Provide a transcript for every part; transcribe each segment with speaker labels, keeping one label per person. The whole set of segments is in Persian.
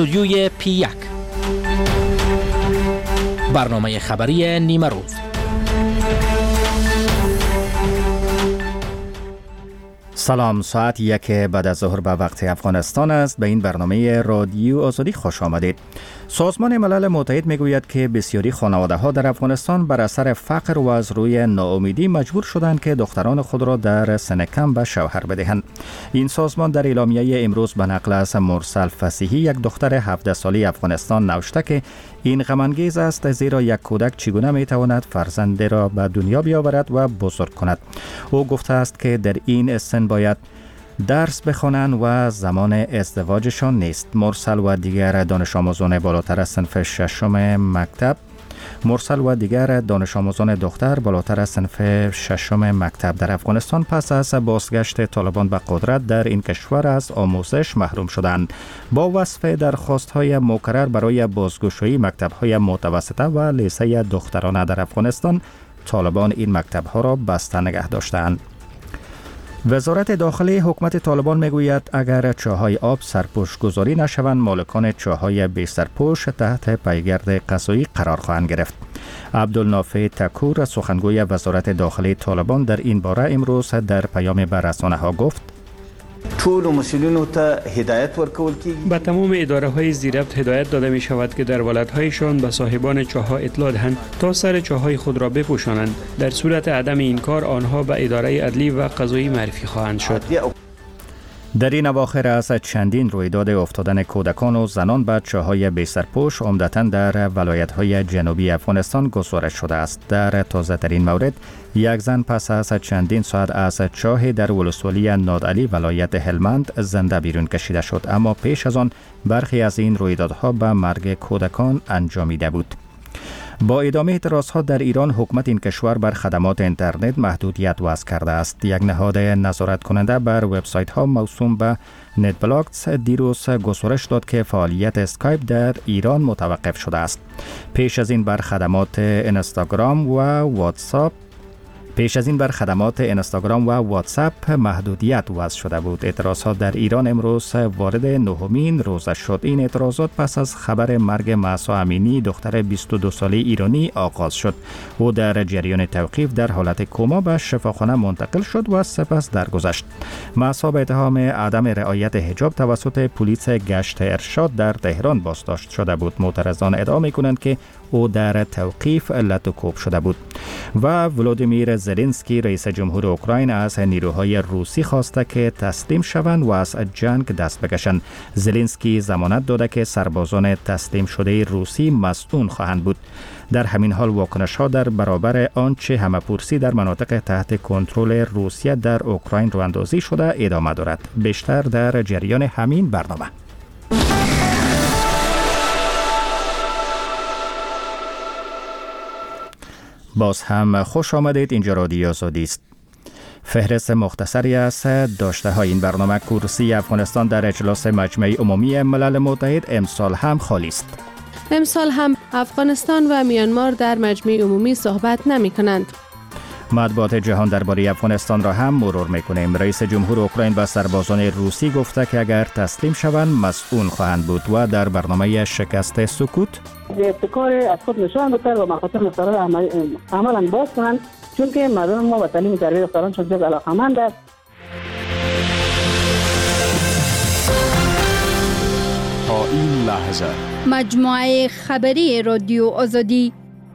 Speaker 1: استودیوی P1 برنامه خبری نیمه روز.
Speaker 2: سلام، ساعت 1 بعد از ظهر به وقت افغانستان است. به این برنامه رادیو آزادی خوش آمدید. سازمان ملل متحد میگوید که بسیاری خانواده‌ها در افغانستان بر اثر فقر و از روی ناامیدی مجبور شدند که دختران خود را در سن کم به شوهر بدهند. این سازمان در اعلامیه امروز به نقل از مرسل فصیحی، یک دختر 17 ساله افغانستان، نوشته که این غم انگیز است، زیرا یک کودک چگونه میتواند فرزند را به دنیا بیاورد و بزرگ کند. او گفته است که در این سن باید درس بخوانند و زمان ازدواجشان نیست. مرسل و دیگر دانش آموزان بالاتر از صنف دختر بالاتر از صنف ششم مکتب در افغانستان پس از بازگشت طالبان به قدرت در این کشور از آموزش محروم شدند. با وصف درخواست‌های مکرر برای بازگشایی مکتب‌های متوسطه و لیسه دخترانه در افغانستان، طالبان این مکتب‌ها را بسته نگه داشتند. وزارت داخلی حکومت طالبان میگوید اگر چاهای آب سرپوش گذاری نشوند، مالکان چاهای بی سرپوش تحت پیگرد قضایی قرار خواهند گرفت. عبدالنافع تکور، سخنگوی وزارت داخلی طالبان، در این باره امروز در پیام به رسانه‌ها گفت:
Speaker 3: ټول مسئولینو ته هدایت ورکول کیږي.
Speaker 4: به تمام اداره‌های زیربط هدایت داده می شود که در ولایت‌هایشان به صاحبان چاه‌ها اطلاع دهند تا سر چاه‌های خود را بپوشانند. در صورت عدم این کار آنها به اداره عدلی و قضایی معرفی خواهند شد.
Speaker 2: در این اواخر از چندین رویداد افتادن کودکان و زنان به چاه‌های بی سرپوش عمدتاً در ولایت‌های جنوبی افغانستان گزارش شده است. در تازه‌ترین مورد، یک زن پس از چندین ساعت از چاه در ولسوالی نادعلی ولایت هلمند زنده بیرون کشیده شد، اما پیش از آن برخی از این رویدادها به مرگ کودکان انجامیده بود. با ادامه اعتراضها در ایران، حکومت این کشور بر خدمات اینترنت محدودیت وضع کرده است. یک نهاد نظارت کننده بر وبسایت ها موسوم به نت بلاکس دیروز گزارش داد که فعالیت اسکایپ در ایران متوقف شده است. پیش از این بر خدمات اینستاگرام و واتساپ محدودیت وضع شده بود. اعتراضات در ایران امروز وارد 9مین روزه شد. این اعتراضات پس از خبر مرگ مهسا امینی، دختر 22 ساله ایرانی آغاز شد. او در جریان توقیف در حالت کما به شفاخانه منتقل شد و سپس درگذشت. مهسا به اتهام عدم رعایت حجاب توسط پلیس گشت ارشاد در تهران بازداشت شده بود. معترضان ادعا می‌کنند که او در توقیف لط و کوب شده بود. و ولادیمیر زلنسکی، رئیس جمهور اوکراین، از نیروهای روسی خواسته که تسلیم شوند و از جنگ دست بکشند. زلنسکی ضمانت داده که سربازان تسلیم شده روسی مسئول خواهند بود. در همین حال واکنش‌ها در برابر آنچه همه‌پرسی در مناطق تحت کنترل روسیه در اوکراین راه‌اندازی شده ادامه دارد. بیشتر در جریان همین برنامه. باز هم خوش آمدید. اینجا رادیو آزادی است. فهرست مختصری از داشته های این برنامه: کرسی افغانستان در اجلاس مجمع عمومی ملل متحد امسال هم خالی است.
Speaker 5: امسال هم افغانستان و میانمار در مجمع عمومی صحبت نمی کنند.
Speaker 2: مطبوعات جهان درباره افغانستان را هم مرور میکنیم. رئیس جمهور اوکراین به سربازان روسی گفته که اگر تسلیم شوند مسئول خواهند بود. و در برنامه شکست سکوت،
Speaker 6: ابتکار از خود نشان بده و مخاطر مستقر عملا باز کنند، چون که مردم ما به تعلیم تربیت دختران شد جز علاقمند است.
Speaker 7: تا این لحظه
Speaker 8: مجموعه خبری رادیو آزادی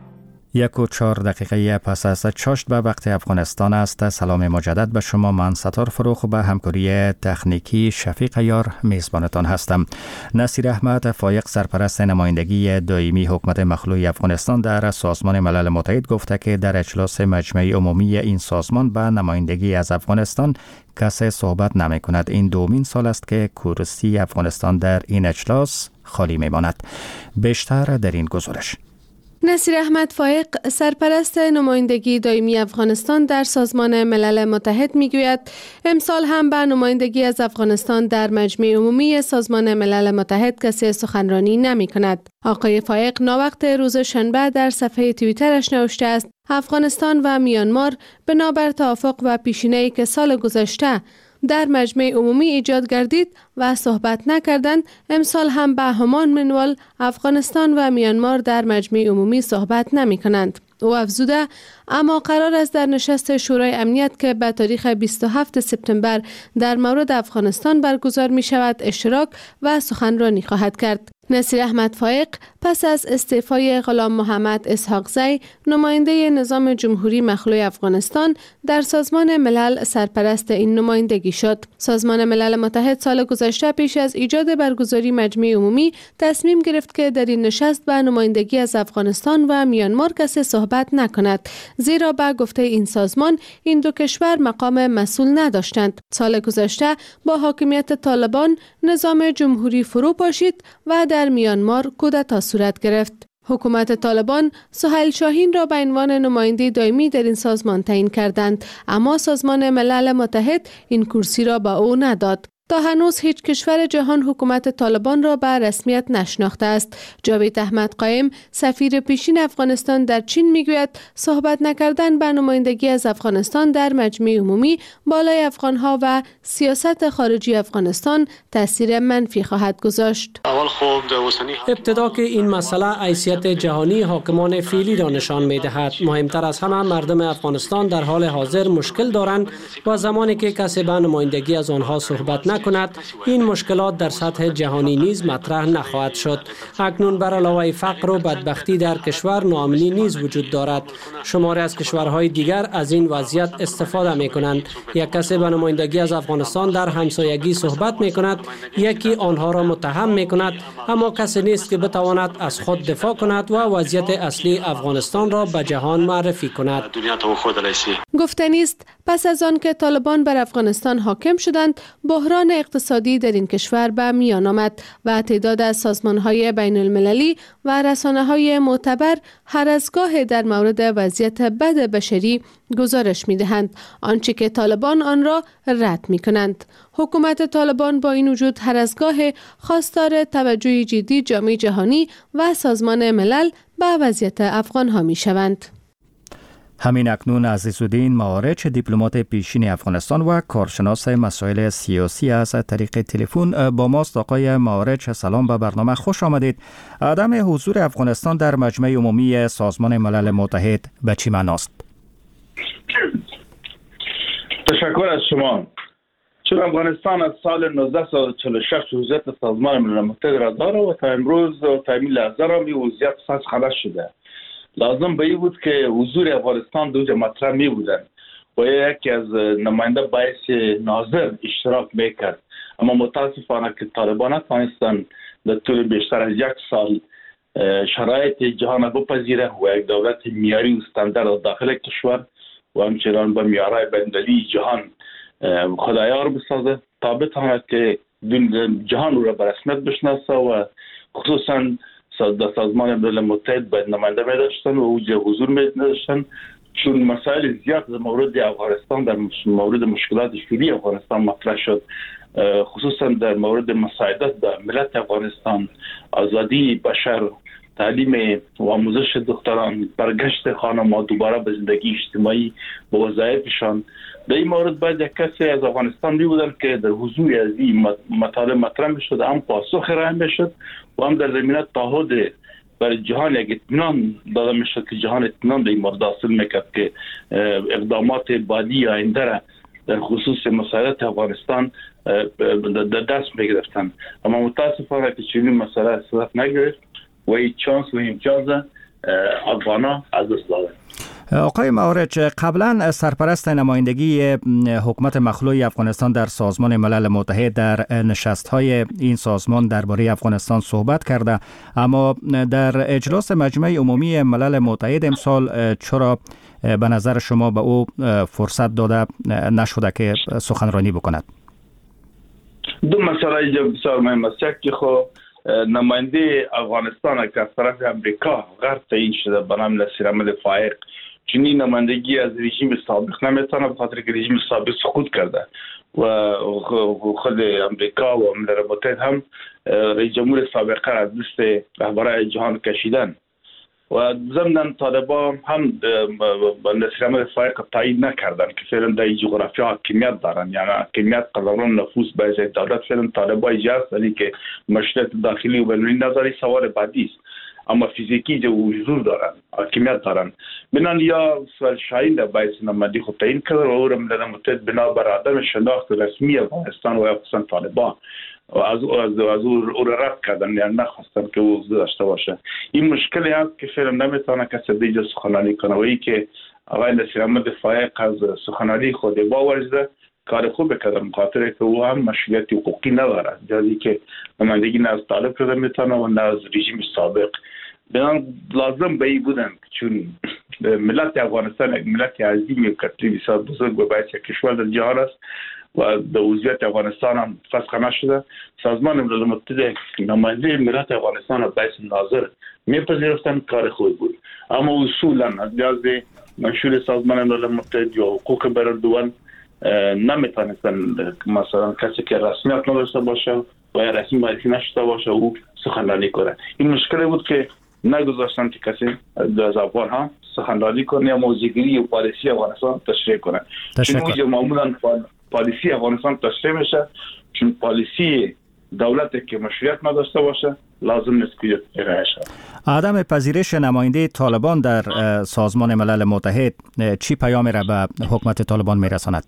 Speaker 2: 1:04 پس از چاشت به وقت افغانستان است. سلام مجدد به شما. من ستار فروخ به همکاری تکنیکی شفیق یار میزبانتان هستم. نصیر احمد فایق، سرپرست نمایندگی دائمی حکومت مخلوع افغانستان در سازمان ملل متحد، گفته که در اجلاس مجمع عمومی این سازمان به نمایندگی از افغانستان کسی صحبت نمی کند. این دومین سال است که کرسی افغانستان در این اجلاس خالی می ماند. بیشتر در این گزارش.
Speaker 5: نصیر احمد فایق، سرپرست نمایندگی دائمی افغانستان در سازمان ملل متحد، میگوید امسال هم به نمایندگی از افغانستان در مجمع عمومی سازمان ملل متحد کسی سخنرانی نمی کند. آقای فایق ناوقت روز شنبه در صفحه توییترش نوشته است: افغانستان و میانمار بنابر توافق و پیشینه‌ای که سال گذشته در مجمع عمومی ایجاد گردید و صحبت نکردند، امسال هم به همان منوال افغانستان و میانمار در مجمع عمومی صحبت نمی کنند. او افزوده اما قرار است در نشست شورای امنیت که به تاریخ 27 سپتامبر در مورد افغانستان برگزار می شود اشتراک و سخنرانی خواهد کرد. نصیر احمد فایق پس از استعفای غلام محمد اسحاق زی نماینده نظام جمهوری مخلوع افغانستان در سازمان ملل سرپرست این نمایندگی شد. سازمان ملل متحد سال گذشته پیش از ایجاد برگزاری مجمع عمومی تصمیم گرفت که در این نشست به نمایندگی از افغانستان و میانمار کسی صحبت نکند، زیرا به گفته این سازمان این دو کشور مقام مسئول نداشتند. سال گذشته با حاکمیت طالبان نظام جمهوری فرو پاشید و در میانمار کودتا صورت گرفت. حکومت طالبان سهیل شاهین را به عنوان نماینده دائمی در این سازمان تعیین کردند، اما سازمان ملل متحد این کرسی را به او نداد. تا هنوز هیچ کشور جهان حکومت طالبان را به رسمیت نشناخته است. جاوید احمد قائم سفیر پیشین افغانستان در چین میگوید صحبت نکردن به نمایندگی از افغانستان در مجمع عمومی بالای افغانها و سیاست خارجی افغانستان تاثیر منفی خواهد گذاشت.
Speaker 9: ابتدا که این مسئله حیثیت جهانی حاکمان فعلی را نشان می‌دهد. مهمتر از همه مردم افغانستان در حال حاضر مشکل دارند و زمانی که کسی به نمایندگی از آنها صحبت نکند این مشکلات در سطح جهانی نیز مطرح نخواهد شد. اکنون بر علاوه فقر و بدبختی در کشور ناامنی نیز وجود دارد. شماری از کشورهای دیگر از این وضعیت استفاده می کنند. یک کسی به نمایندگی از افغانستان در همسایگی صحبت می کند، یکی آنها را متهم می کند، اما کسی نیست که بتواند از خود دفاع کند و وضعیت اصلی افغانستان را به جهان معرفی کند.
Speaker 5: گفتنی است پس از آن که طالبان بر افغانستان حاکم شدند بحران اقتصادی در این کشور به میان آمد و تعداد از سازمان‌های بین المللی و رسانه‌های معتبر هر از گاه در مورد وضعیت بد بشری گزارش می‌دهند، آنچه که طالبان آن را رد می‌کنند. حکومت طالبان با این وجود هر از گاه خواستار توجه جدی جامعه جهانی و سازمان ملل به وضعیت افغان‌ها می‌شوند.
Speaker 2: همین اکنون عزیزالدین معارچ دیپلمات پیشین افغانستان و کارشناس مسائل سیاسی از طریق تلفن با ماست. آقای معارچ سلام به برنامه، خوش آمدید. عدم حضور افغانستان در مجمع عمومی سازمان ملل متحد به چی معناست؟
Speaker 10: تشکر از شما. چون افغانستان از سال 1946 وضعیت سازمان ملل متحد را داره و تا امروز و تا این لحظه را به وضعیت ساز خلاص شده. لازم به این بود که حضور افغانستان دوجه مطرح می بودن و یکی از نماینده باعث ناظر اشتراک میکرد، اما متاسفانه که طالبان نتوانستن در طول بیشتر از یک سال شرایط جهان بپذیره و یک دولت معیاری و استاندارد داخل کشور و همچنان به معیارهای بین‌المللی جهان خدایار بسازه تا بتواند که جهان را به رسمیت بشناسه و خصوصا در سازمان ملل متحد باید نماینده می داشتن و اوجه حضور می داشتن، چون مسائل زیاد در مورد افغانستان در مورد مشکلات فعلی افغانستان مطرح شد، خصوصا در مورد مساعدت به ملت افغانستان، آزادی بشر، تعلیم و آموزش دختران، برگشت خانم‌ها دوباره به زندگی اجتماعی به وظایفشان. در این مورد باید یک کسی از افغانستان می بودن که در حضور از این مطالب مطرح می شد، هم پاسخ ارائه می شد و هم در زمینه تعهد برای جهان یک اطمینان داده می شد که جهان اطمینان در این مورد حاصل میکرد که اقدامات بعدی آینده را در خصوص مسائلات افغانستان در دست می گرفتن. اما متاسفانه که چنین مسئله صورت نگرفت و این چانس و امتیاز افغانا از دست دادن.
Speaker 2: آقای معارچ، قبلا سرپرست نمایندگی حکومت مخلوع افغانستان در سازمان ملل متحد در نشست‌های این سازمان درباره افغانستان صحبت کرده، اما در اجلاس مجمع عمومی ملل متحد امسال چرا به نظر شما به او فرصت داده نشده که سخنرانی بکند؟
Speaker 10: دو مسئله بسیار مهم است. که خب نماینده افغانستان که از طرف امریکا غرب تعیین شده به نام نصیر احمد فایق، چنین نمایندگی از رژیم سابق نمیتونه، به خاطر که رژیم سابق سقوط کرده و خود امریکا و ملل متحد هم رئیس جمهور سابقه را از دست رهبران جهان کشیدن. و ضمن طالبان هم نصیر احمد فائق تایید نکردن که فعلا در جغرافیا حاکمیت دارن، یعنی حاکمیت قدران نفوذ به ازای دولت فعلا طالبان جاست، ولی که مشروعیت داخلی و بین‌المللی نظری سوال بعدی است، اما فیزیکی جو حضور دارن، حاکمیت دارن. بنان یا سوال شاهین در باعث نمادی خود تعیین کرد و او را ملل متحد بنا بر عدم شناخت رسمی افغانستان و افغانستان طالبان و از او را رد کردن، یعنی نخواستن که او داشته باشه. این مشکلی هست که فعلا نمیتونه کسی دیگه سخنرانی کنه و ای که آقای نصیر احمد فائق از سخنرانی خود باورزده کار خوب کردن، خاطر که او هم مشروعیت حقوقی نداره، جزی که نمایندگی نه از طالب کرده میتونه و نه از رژیم سابق. بنان لازم به ای بودن چون ملت افغانستان یک ملت عظیم و کتری بسیار بزرگ و باعث کشور در جهان است و در وضعیت افغانستان هم فسخ نشده. سازمان ملل متحد نماینده ملت افغانستان را باعث ناظر میپذیرفتن، کار خوب بود، اما اصولا از لحاظ منشور سازمان ملل متحد یا حقوق بشر نمیتونستن مثلا کسی که رسمیت نداشته باشه و یا رسمی معرفی نشده باشه او سخنرانی کنه. این مشکلی بود که نگذاشتن که کسی از افغان ها سخنرانی کنه یا موضوعگیری و پالیسی افغانستان تشریح کنه. چون اینجا معمولا پالیسی افغانستان تشریح میشه، چون پالیسی دولتی که مشروعیت نداشته باشه لازم نیست که ارائه شود.
Speaker 2: عدم پذیرش نماینده طالبان در سازمان ملل متحد چی پیامی را به حکومت طالبان میرساند؟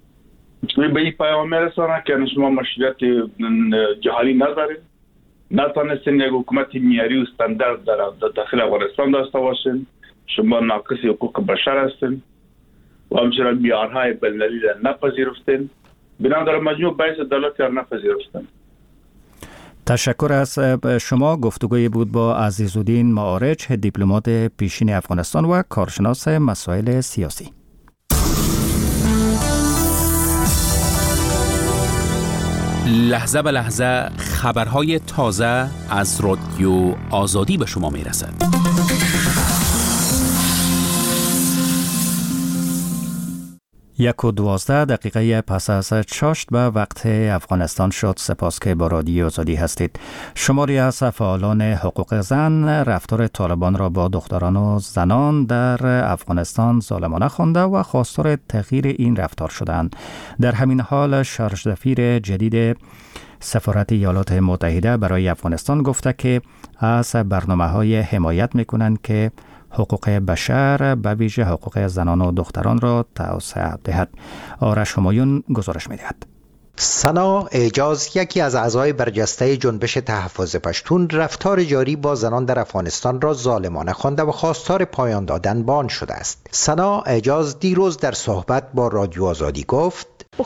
Speaker 10: به این پیام میرساند که شما مشروعیت جهانی ندارید، نتونستین یک حکومت معیاری و استاندارد در داخل افغانستان داشته باشین، شما ناقص حقوق بشر هستین و همچنان معیارهای بین‌المللی را نپذیرفتین، بنابراین مجموع باعث دولت را نپذیرفتن.
Speaker 2: تشکر از شما. گفتگوی بود با عزیزالدین معارج، دیپلمات پیشین افغانستان و کارشناس مسائل سیاسی.
Speaker 1: لحظه به لحظه خبرهای تازه از رادیو آزادی به شما میرسد.
Speaker 2: 1:12 پس از 6 به وقت افغانستان شد. سپاس که با رادیو آزادی هستید. شماری از فعالان حقوق زن رفتار طالبان را با دختران و زنان در افغانستان ظالمانه خوانده و خواستار تغییر این رفتار شدند. در همین حال شارژ سفیر جدید سفارت ایالات متحده برای افغانستان گفته که از برنامه‌های حمایت می‌کنند که حقوق بشر به ویژه حقوق زنان و دختران را توسعه دهد. آرش همایون گزارش می‌دهد.
Speaker 11: سنا اعجاز، یکی از اعضای برجسته جنبش تحفظ پشتون، رفتار جاری با زنان در افغانستان را ظالمانه خوانده و خواستار پایان دادن به آن شده است. سنا اعجاز دیروز در صحبت با رادیو آزادی گفت: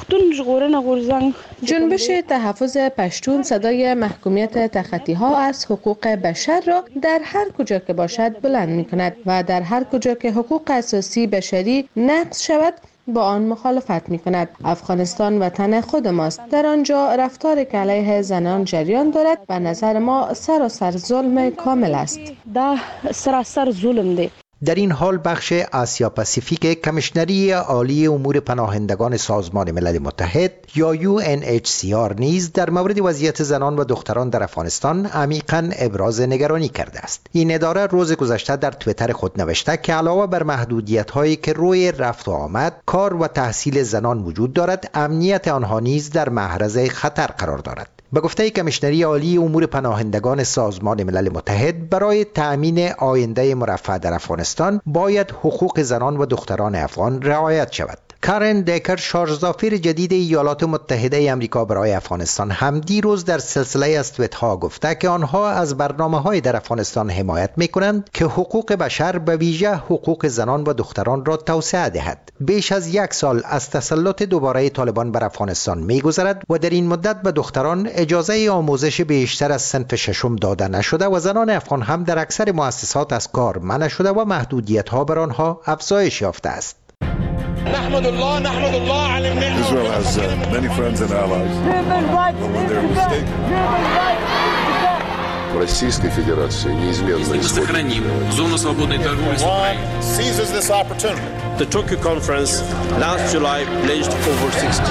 Speaker 5: جنبش تحفظ پشتون صدای محکومیت تخطی ها از حقوق بشر را در هر کجا که باشد بلند می کند و در هر کجا که حقوق اساسی بشری نقض شود با آن مخالفت می کند. افغانستان وطن خود ماست. در آنجا رفتار که علیه زنان جریان دارد و نظر ما سراسر ظلم کامل است.
Speaker 11: سراسر ظلم ده. در این حال بخش آسیا پاسیفیک کمیشنری عالی امور پناهندگان سازمان ملل متحد یا UNHCR نیز در مورد وضعیت زنان و دختران در افغانستان عمیقاً ابراز نگرانی کرده است. این اداره روز گذشته در توییتر خود نوشته که علاوه بر محدودیت‌هایی که روی رفت و آمد، کار و تحصیل زنان وجود دارد، امنیت آنها نیز در معرض خطر قرار دارد. به گفته کمیشنری عالی امور پناهندگان سازمان ملل متحد، برای تأمین آینده مرفه در افغانستان باید حقوق زنان و دختران افغان رعایت شود. کارن دیکر، شارژسفیر جدید ایالات متحده آمریکا برای افغانستان، هم دیروز در سلسله از توییت‌ها گفته که آنها از برنامه‌های در افغانستان حمایت می‌کنند که حقوق بشر به ویژه حقوق زنان و دختران را توسعه دهد. بیش از 1 سال از تسلط دوباره طالبان بر افغانستان می‌گذرد و در این مدت به دختران اجازه آموزش بیشتر از صنف ششم داده نشده و زنان افغان هم در اکثر مؤسسات از کار منع شده و محدودیت‌ها بر آنها افزایش یافته است.
Speaker 12: نحمد الله على النعمة. Israel has many friends and allies. When they're mistaken.
Speaker 13: в Российской Федерации неизменно
Speaker 1: сохраним зону свободной торговли с Украиной.
Speaker 14: The Tokyo Conference last July pledged over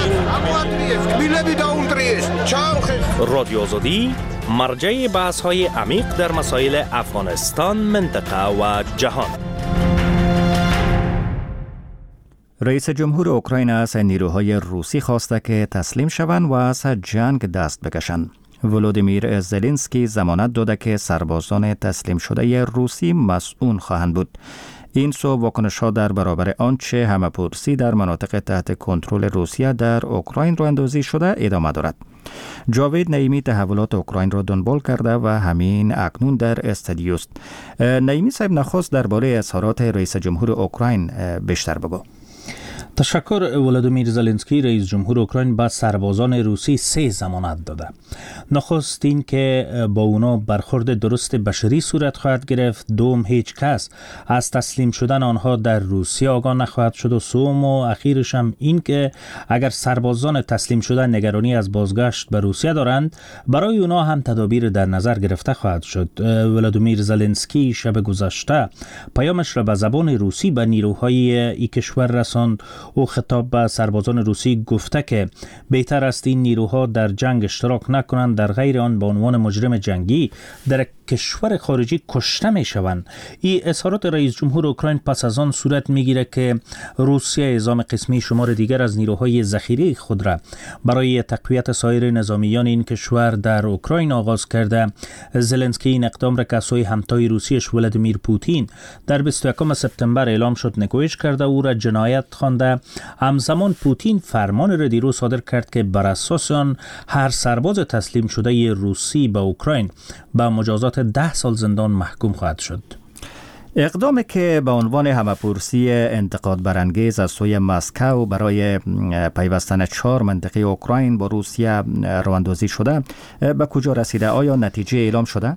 Speaker 14: 16
Speaker 15: رادیو آزادی مرجع بحث‌های عمیق در مسائل افغانستان، منطقه و جهان.
Speaker 2: رئیس جمهور اوکراین از نیروهای روسی خواسته که تسلیم شوند و از جنگ دست بکشند. ولودیمیر زلنسکی ضمانت داده که سربازان تسلیم شده روسی مسئول خواهند بود. این سو واکنش‌ها در برابر آنچه همه‌پرسی در مناطق تحت کنترل روسیه در اوکراین راه اندازی شده ادامه دارد. جاوید نعیمی تحولات اوکراین را دنبال کرده و همین اکنون در استودیو است. نعیمی صاحب، نخست درباره اظهارات رئیس جمهور اوکراین بیشتر بگو.
Speaker 16: تشکر. ولودیمیر زلنسکی رئیس جمهور اوکراین به سربازان روسی 3 ضمانت داده. نخست این که با اونا برخورد درست بشری صورت خواهد گرفت، دوم هیچ کس از تسلیم شدن آنها در روسیه آگاه نخواهد شد و سوم و اخیرش هم این که اگر سربازان تسلیم شده نگرانی از بازگشت به روسیه دارند، برای اونا هم تدابیر در نظر گرفته خواهد شد. ولودیمیر زلنسکی شب گذشته پیامش را به زبان روسی به نیروهای این کشور رساند. او خطاب به سربازان روسی گفته که بهتر است این نیروها در جنگ اشتراک نکنند، در غیر آن به عنوان مجرم جنگی در کشور خارجی کشته می شوند. این اظهارات رئیس جمهور اوکراین پس از آن صورت می گیره که روسیه اعزام قسمی شمار دیگر از نیروهای ذخیره خود را برای تقویت سایر نظامیان این کشور در اوکراین آغاز کرده. زلنسکی این اقدام را که از سوی همتای روسیش ولادیمیر پوتین در 21 سپتامبر اعلام شد نکوهش کرده، او را جنایت خوانده. همزمان پوتین فرمان را دیروز صادر کرد که بر اساس آن هر سرباز تسلیم شده روسی به اوکراین به مجازات 10 سال زندان محکوم خواهد شد.
Speaker 2: اقدامی که به عنوان همه‌پرسی انتقاد برانگیز از سوی مسکو برای پیوستن 4 منطقه اوکراین با روسیه راه‌اندازی شده به کجا رسیده؟ آیا نتیجه اعلام شده؟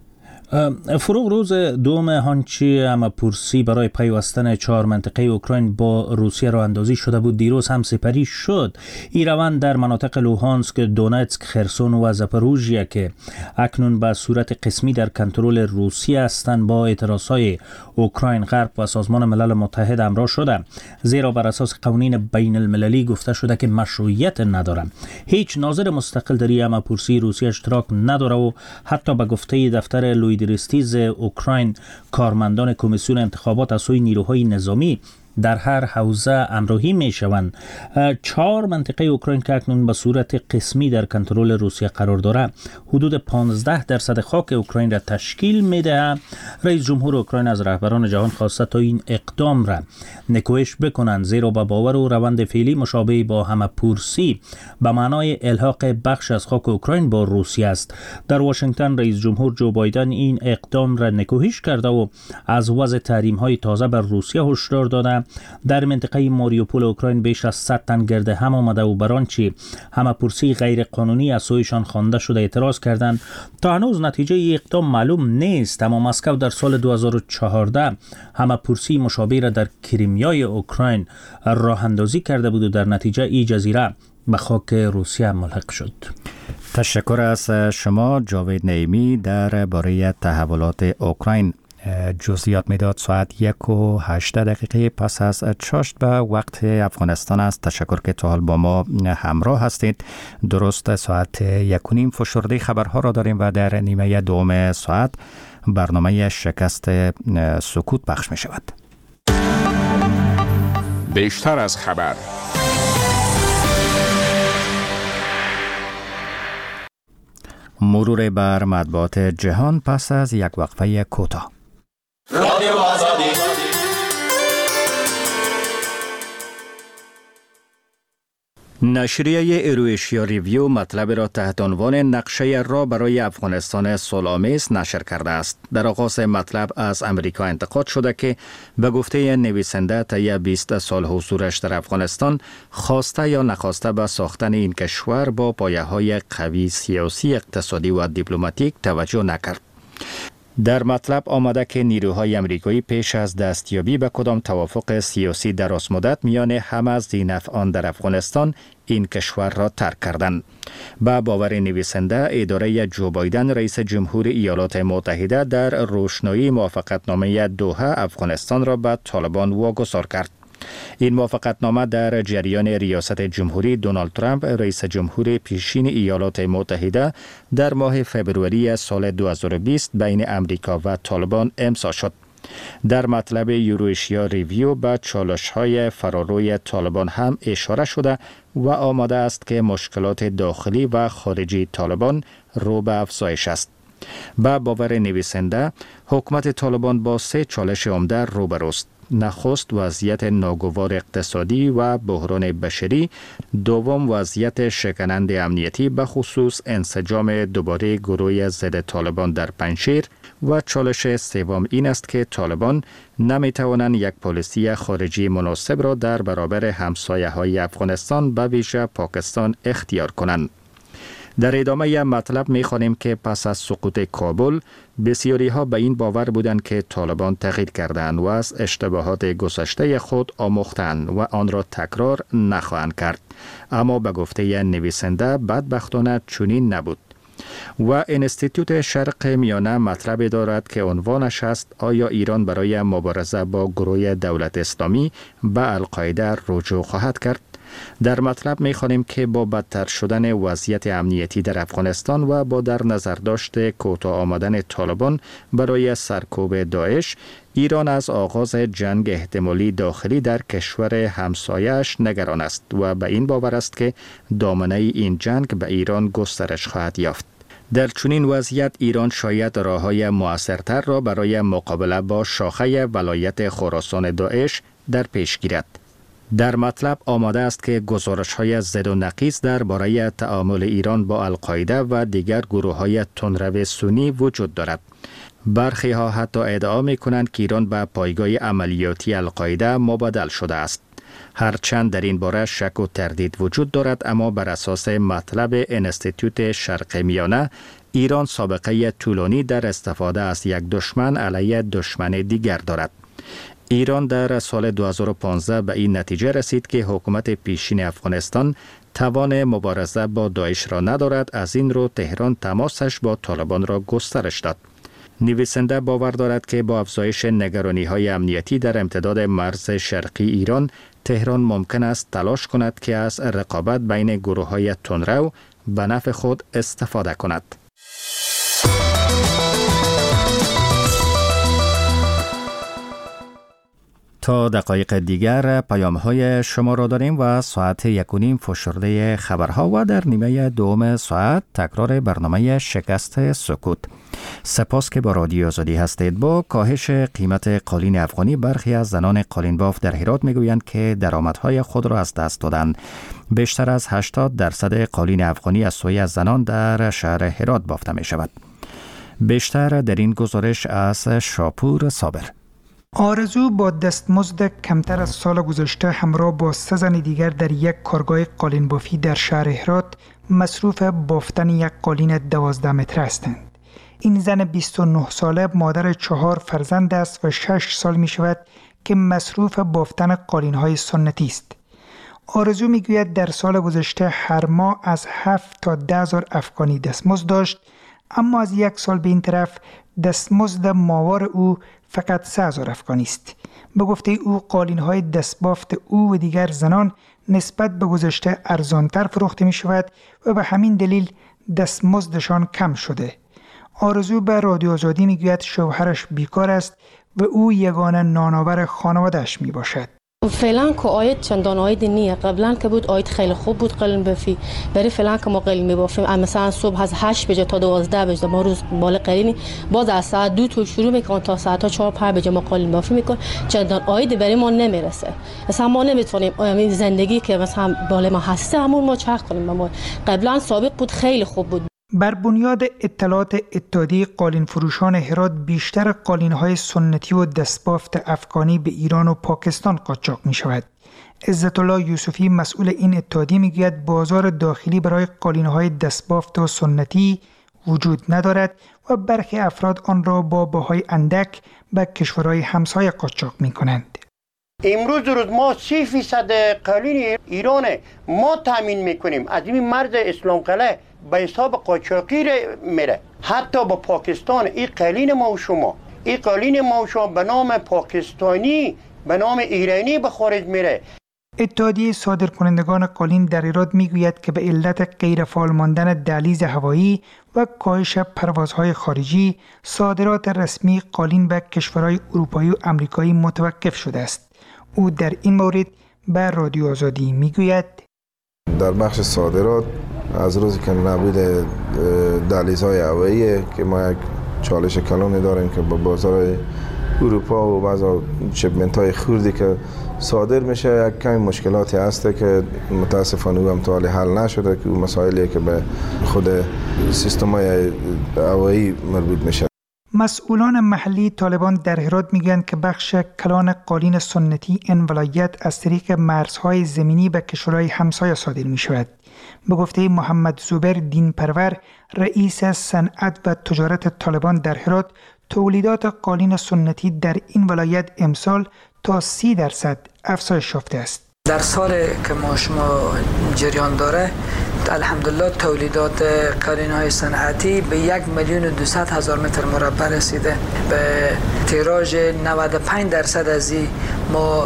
Speaker 16: فروغ، روز دوم هانچی همه‌پرسی برای پیوستن 4 منطقه اوکراین با روسیه راه اندازی شده بود دیروز هم سپری شد. این روند در مناطق لوهانسک، دونتسک، خرسون و زاپاروژیا که اکنون به صورت قسمی در کنترل روسیه هستند با اعتراضهای اوکراین، غرب و سازمان ملل متحد همراه شده، زیرا بر اساس قوانین بین المللی گفته شده که مشروعیت نداره. هیچ ناظر مستقل در همه‌پرسی روسیه اشتراک نداره و حتی به گفته دفتر لویدرستیز اوکراین کارمندان کمیسیون انتخابات از سوی نیروهای نظامی در هر حوزه همراهی می شوند. 4 منطقه اوکراین که اکنون به صورت قسمی در کنترل روسیه قرار داره حدود 15% خاک اوکراین را تشکیل می ده. رئیس جمهور اوکراین از رهبران جهان خواسته تا این اقدام را نکوهش بکنند، زیرا به باور و روند فعلی مشابه با همه‌پرسی به معنای الحاق بخش از خاک اوکراین با روسیه است. در واشنگتن رئیس جمهور جو بایدن این اقدام را نکوهش کرده و از وضع تحریم‌های تازه بر روسیه هشدار داده. در منطقه ماریوپول اوکراین بیش از 100 تن گرد هم آمده و بر آنچه همه‌پرسی غیر قانونی از سویشان خوانده شده اعتراض کردند. تا هنوز نتیجه اقدام معلوم نیست، اما مسکو در سال 2014 همه‌پرسی مشابه را در کریمیای اوکراین راه اندازی کرده بود و در نتیجه این جزیره به خاک روسیه ملحق شد.
Speaker 2: تشکر از شما جاوید نعیمی در باره تحولات اوکراین. جزئیات میداد. ساعت 1:08 پس از چاشت به وقت افغانستان است. تشکر که تا حال با ما همراه هستید. درست ساعت 1:30 فشرده خبرها را داریم و در نیمه دوم ساعت برنامه شکست سکوت پخش می شود.
Speaker 7: بیشتر از خبر،
Speaker 2: مرور بر مطبوعات جهان پس از یک وقفه کوتاه.
Speaker 12: رادیو آزادی.
Speaker 2: نشریه ایرویشیا ریویو مطلب را تحت عنوان نقشه را برای افغانستان صلح‌آمیز نشر کرده است. در آغاز مطلب از امریکا انتقاد شده که به گفته نویسنده طی 20 سال حضورش در افغانستان خواسته یا نخواسته به ساختن این کشور با پایه‌های قوی سیاسی، اقتصادی و دیپلماتیک توجه نکرد. در مطلب آمده که نیروهای امریکایی پیش از دستیابی به کدام توافق سیاسی درازمدت میان همه ذی‌نفعان در افغانستان این کشور را ترک کردند. با باور نویسنده، اداره جو بایدن رئیس جمهور ایالات متحده در روشنایی موافقتنامه دوحه افغانستان را به طالبان واگذار کرد. این موافقتنامه در جریان ریاست جمهوری دونالد ترامپ رئیس جمهور پیشین ایالات متحده در ماه فوریه سال 2020 بین امریکا و طالبان امضا شد. در مطلب یوروشیا ریویو به چالش‌های فراروی طالبان هم اشاره شده و آماده است که مشکلات داخلی و خارجی طالبان رو به افزایش است. با باور نویسنده، حکومت طالبان با 3 چالش عمده روبروست. نخست وضعیت ناگوار اقتصادی و بحران بشری، دوم وضعیت شکننده امنیتی به خصوص انسجام دوباره گروه ضد طالبان در پنجشیر و چالش سوم این است که طالبان نمیتوانند یک پالیسی خارجی مناسب را در برابر همسایه‌های افغانستان به ویژه پاکستان اختیار کنند. در ادامه مطلب می‌خوانیم که پس از سقوط کابل بسیاری ها به این باور بودند که طالبان تغییر کردند و از اشتباهات گذشته خود آموختند و آن را تکرار نخواهند کرد. اما به گفته نویسنده بدبختانه چنین نبود. و انستیتوت شرق میانه مطلب دارد که عنوانش است آیا ایران برای مبارزه با گروه دولت اسلامی به القاعده رجوع خواهد کرد؟ در مطلب می‌خوانیم که با بدتر شدن وضعیت امنیتی در افغانستان و با در نظر داشت کوتاه آمدن طالبان برای سرکوب داعش، ایران از آغاز جنگ احتمالی داخلی در کشور همسایه‌اش نگران است و به این باور است که دامنه این جنگ به ایران گسترش خواهد یافت. در چنین وضعیت ایران شاید راه‌های مؤثرتر را برای مقابله با شاخه ولایت خراسان داعش در پیش گیرد. در مطلب آماده است که گزارش‌های زد و نقیص درباره تعامل ایران با القاعده و دیگر گروه‌های تندرو سنی وجود دارد. برخی ها حتی ادعا می‌کنند که ایران به پایگاه عملیاتی القاعده مبادل شده است. هرچند در این باره شک و تردید وجود دارد، اما بر اساس مطلب انستیتوت شرق میانه، ایران سابقه طولانی در استفاده از یک دشمن علیه دشمن دیگر دارد. ایران در سال 2015 به این نتیجه رسید که حکومت پیشین افغانستان توان مبارزه با داعش را ندارد. از این رو تهران تماسش با طالبان را گسترش داد. نویسنده باور دارد که با افزایش نگرانی‌های امنیتی در امتداد مرز شرقی ایران، تهران ممکن است تلاش کند که از رقابت بین گروه‌های تندرو به نفع خود استفاده کند. تا دقایق دیگر پیام‌های شما را داریم و ساعت 1:30 فشرده خبرها و در نیمه دوم ساعت تکرار برنامه شکست سکوت. سپاس که با رادیو آزادی هستید. با کاهش قیمت قالین افغانی، برخی از زنان قالین باف در هرات میگویند که درآمدهای خود را از دست دادند. بیشتر از 80% قالین افغانی از سوی زنان در شهر هرات بافته می شود. بیشتر در این گزارش از شاپور صابر.
Speaker 17: آرزو با دستمزد کمتر از سال گذشته همراه با 3 زن دیگر در یک کارگاه قالین بافی در شهر هرات مصروف بافتن یک قالین 12 متر هستند. این زن 29 ساله مادر 4 فرزند است و 6 سال می شود که مصروف بافتن قالین های سنتی است. آرزو می گوید در سال گذشته هر ماه از 7 تا 10,000 افغانی دستمزد داشت، اما از یک سال به این طرف دستمزد ماهوار او فقط 3,000 افغانی است. به گفته او قالین های دستبافت او و دیگر زنان نسبت به گذشته ارزانتر فروخته می شود و به همین دلیل دستمزدشان کم شده. آرزو به رادیو آزادی می گوید شوهرش بیکار است و او یگانه نانآور خانواده‌اش می باشد.
Speaker 18: فعلا که آید چندان آید نیه. قبلا که بود آید خیلی خوب بود قالین بافی. برای فعلا که ما قالین میبافیم مثلا صبح از 8 بجه تا 12 بجه ما روز بالا قالینی، باز از ساعت 2 تا شروع میکنن تا ساعت 4-5 بجه ما قالین بافی میکنیم. چندان آید برای ما نمیرسه. مثلا ما نمیتونیم زندگی که مثلا بالا ما هسته همون ما چرخ کنیم. ما قبلا سابق بود خیلی خوب بود.
Speaker 17: بر بنیاد اطلاعات اتحادیه قالین فروشان هرات، بیشتر قالین‌های سنتی و دستبافت افغانی به ایران و پاکستان قاچاق می‌شود. عزت الله یوسفی مسئول این اتحادیه میگوید بازار داخلی برای قالین‌های دستبافت و سنتی وجود ندارد و برخی افراد آن را با بهای اندک به کشورهای همسایه قاچاق می کنند.
Speaker 19: امروز روز ما 30% قالین ایران ما تامین میکنیم. از این مرز اسلام قلعه به حساب قاچاقی میره. حتی با پاکستان این قالین ما و شما، این قالین ما و شما به نام پاکستانی به نام ایرانی به خارج میره.
Speaker 17: اتحادیه صادرکنندگان قالین در ایران میگوید که به علت غیرفعال ماندن دهلیز هوایی و کاهش پروازهای خارجی، صادرات رسمی قالین به کشورهای اروپایی و آمریکایی متوقف شده است. او در این مورد به رادیو آزادی میگوید:
Speaker 20: در بخش صادرات از روزی که نبود دهلیزهای هوایی که ما یک چالش کلانی داریم که با بازار اروپا و بعضا شپمنت های خوردی که صادر میشه، یک کمی مشکلاتی هسته که متاسفانه او هم تا حال حل نشده، که اون مسائلی که به خود سیستم های هوایی مربوط میشه.
Speaker 17: مسئولان محلی طالبان در هرات میگن که بخش کلان قالین سنتی این ولایت از طریق مرزهای زمینی به کشورهای همسایه صادر می شود. به گفته محمد زبیر دین پرور، رئیس صنعت و تجارت طالبان در هرات، تولیدات قالین سنتی در این ولایت امسال تا 30% افزایش یافته است.
Speaker 21: در سال که ما شما جریان داره، الحمدلله تولیدات قالین‌های صنعتی به 1,200,000 متر مربع رسیده. به تیراژ 95% از این ما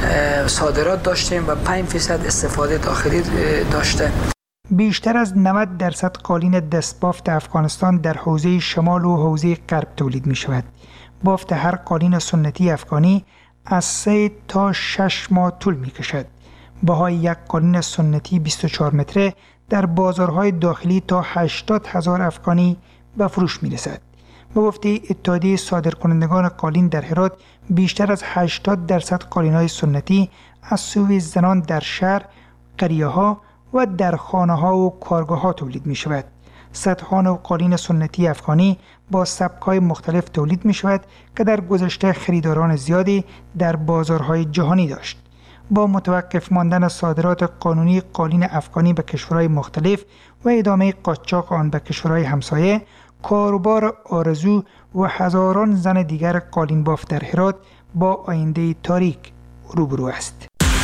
Speaker 21: صادرات داشتیم و 5% استفاده داخلی داشته.
Speaker 17: بیشتر از 90% قالین دستبافت افغانستان در حوزه شمال و حوزه غرب تولید می شود. بافت هر قالین سنتی افغانی از 3 تا 6 ماه طول می کشد. بهای یک قالین سنتی 24 متره در بازارهای داخلی تا 80,000 افغانی به فروش می رسد. به گفته اتحادیه صادرکنندگان قالین در هرات، بیشتر از 80% قالین‌های سنتی از سوی زنان در شهر، قریه‌ها و در خانه‌ها و کارگاه‌ها تولید می شود. صدها نوع قالین سنتی افغانی با سبک‌های مختلف تولید می شود که در گذشته خریداران زیادی در بازارهای جهانی داشت. با متوقف ماندن صادرات قانونی قالین افغانی به کشورهای مختلف و ادامه قاچاق آن به کشورهای همسایه، کاروبار آرزو و هزاران زن دیگر قالین بافت در هرات با آینده تاریک روبرو است.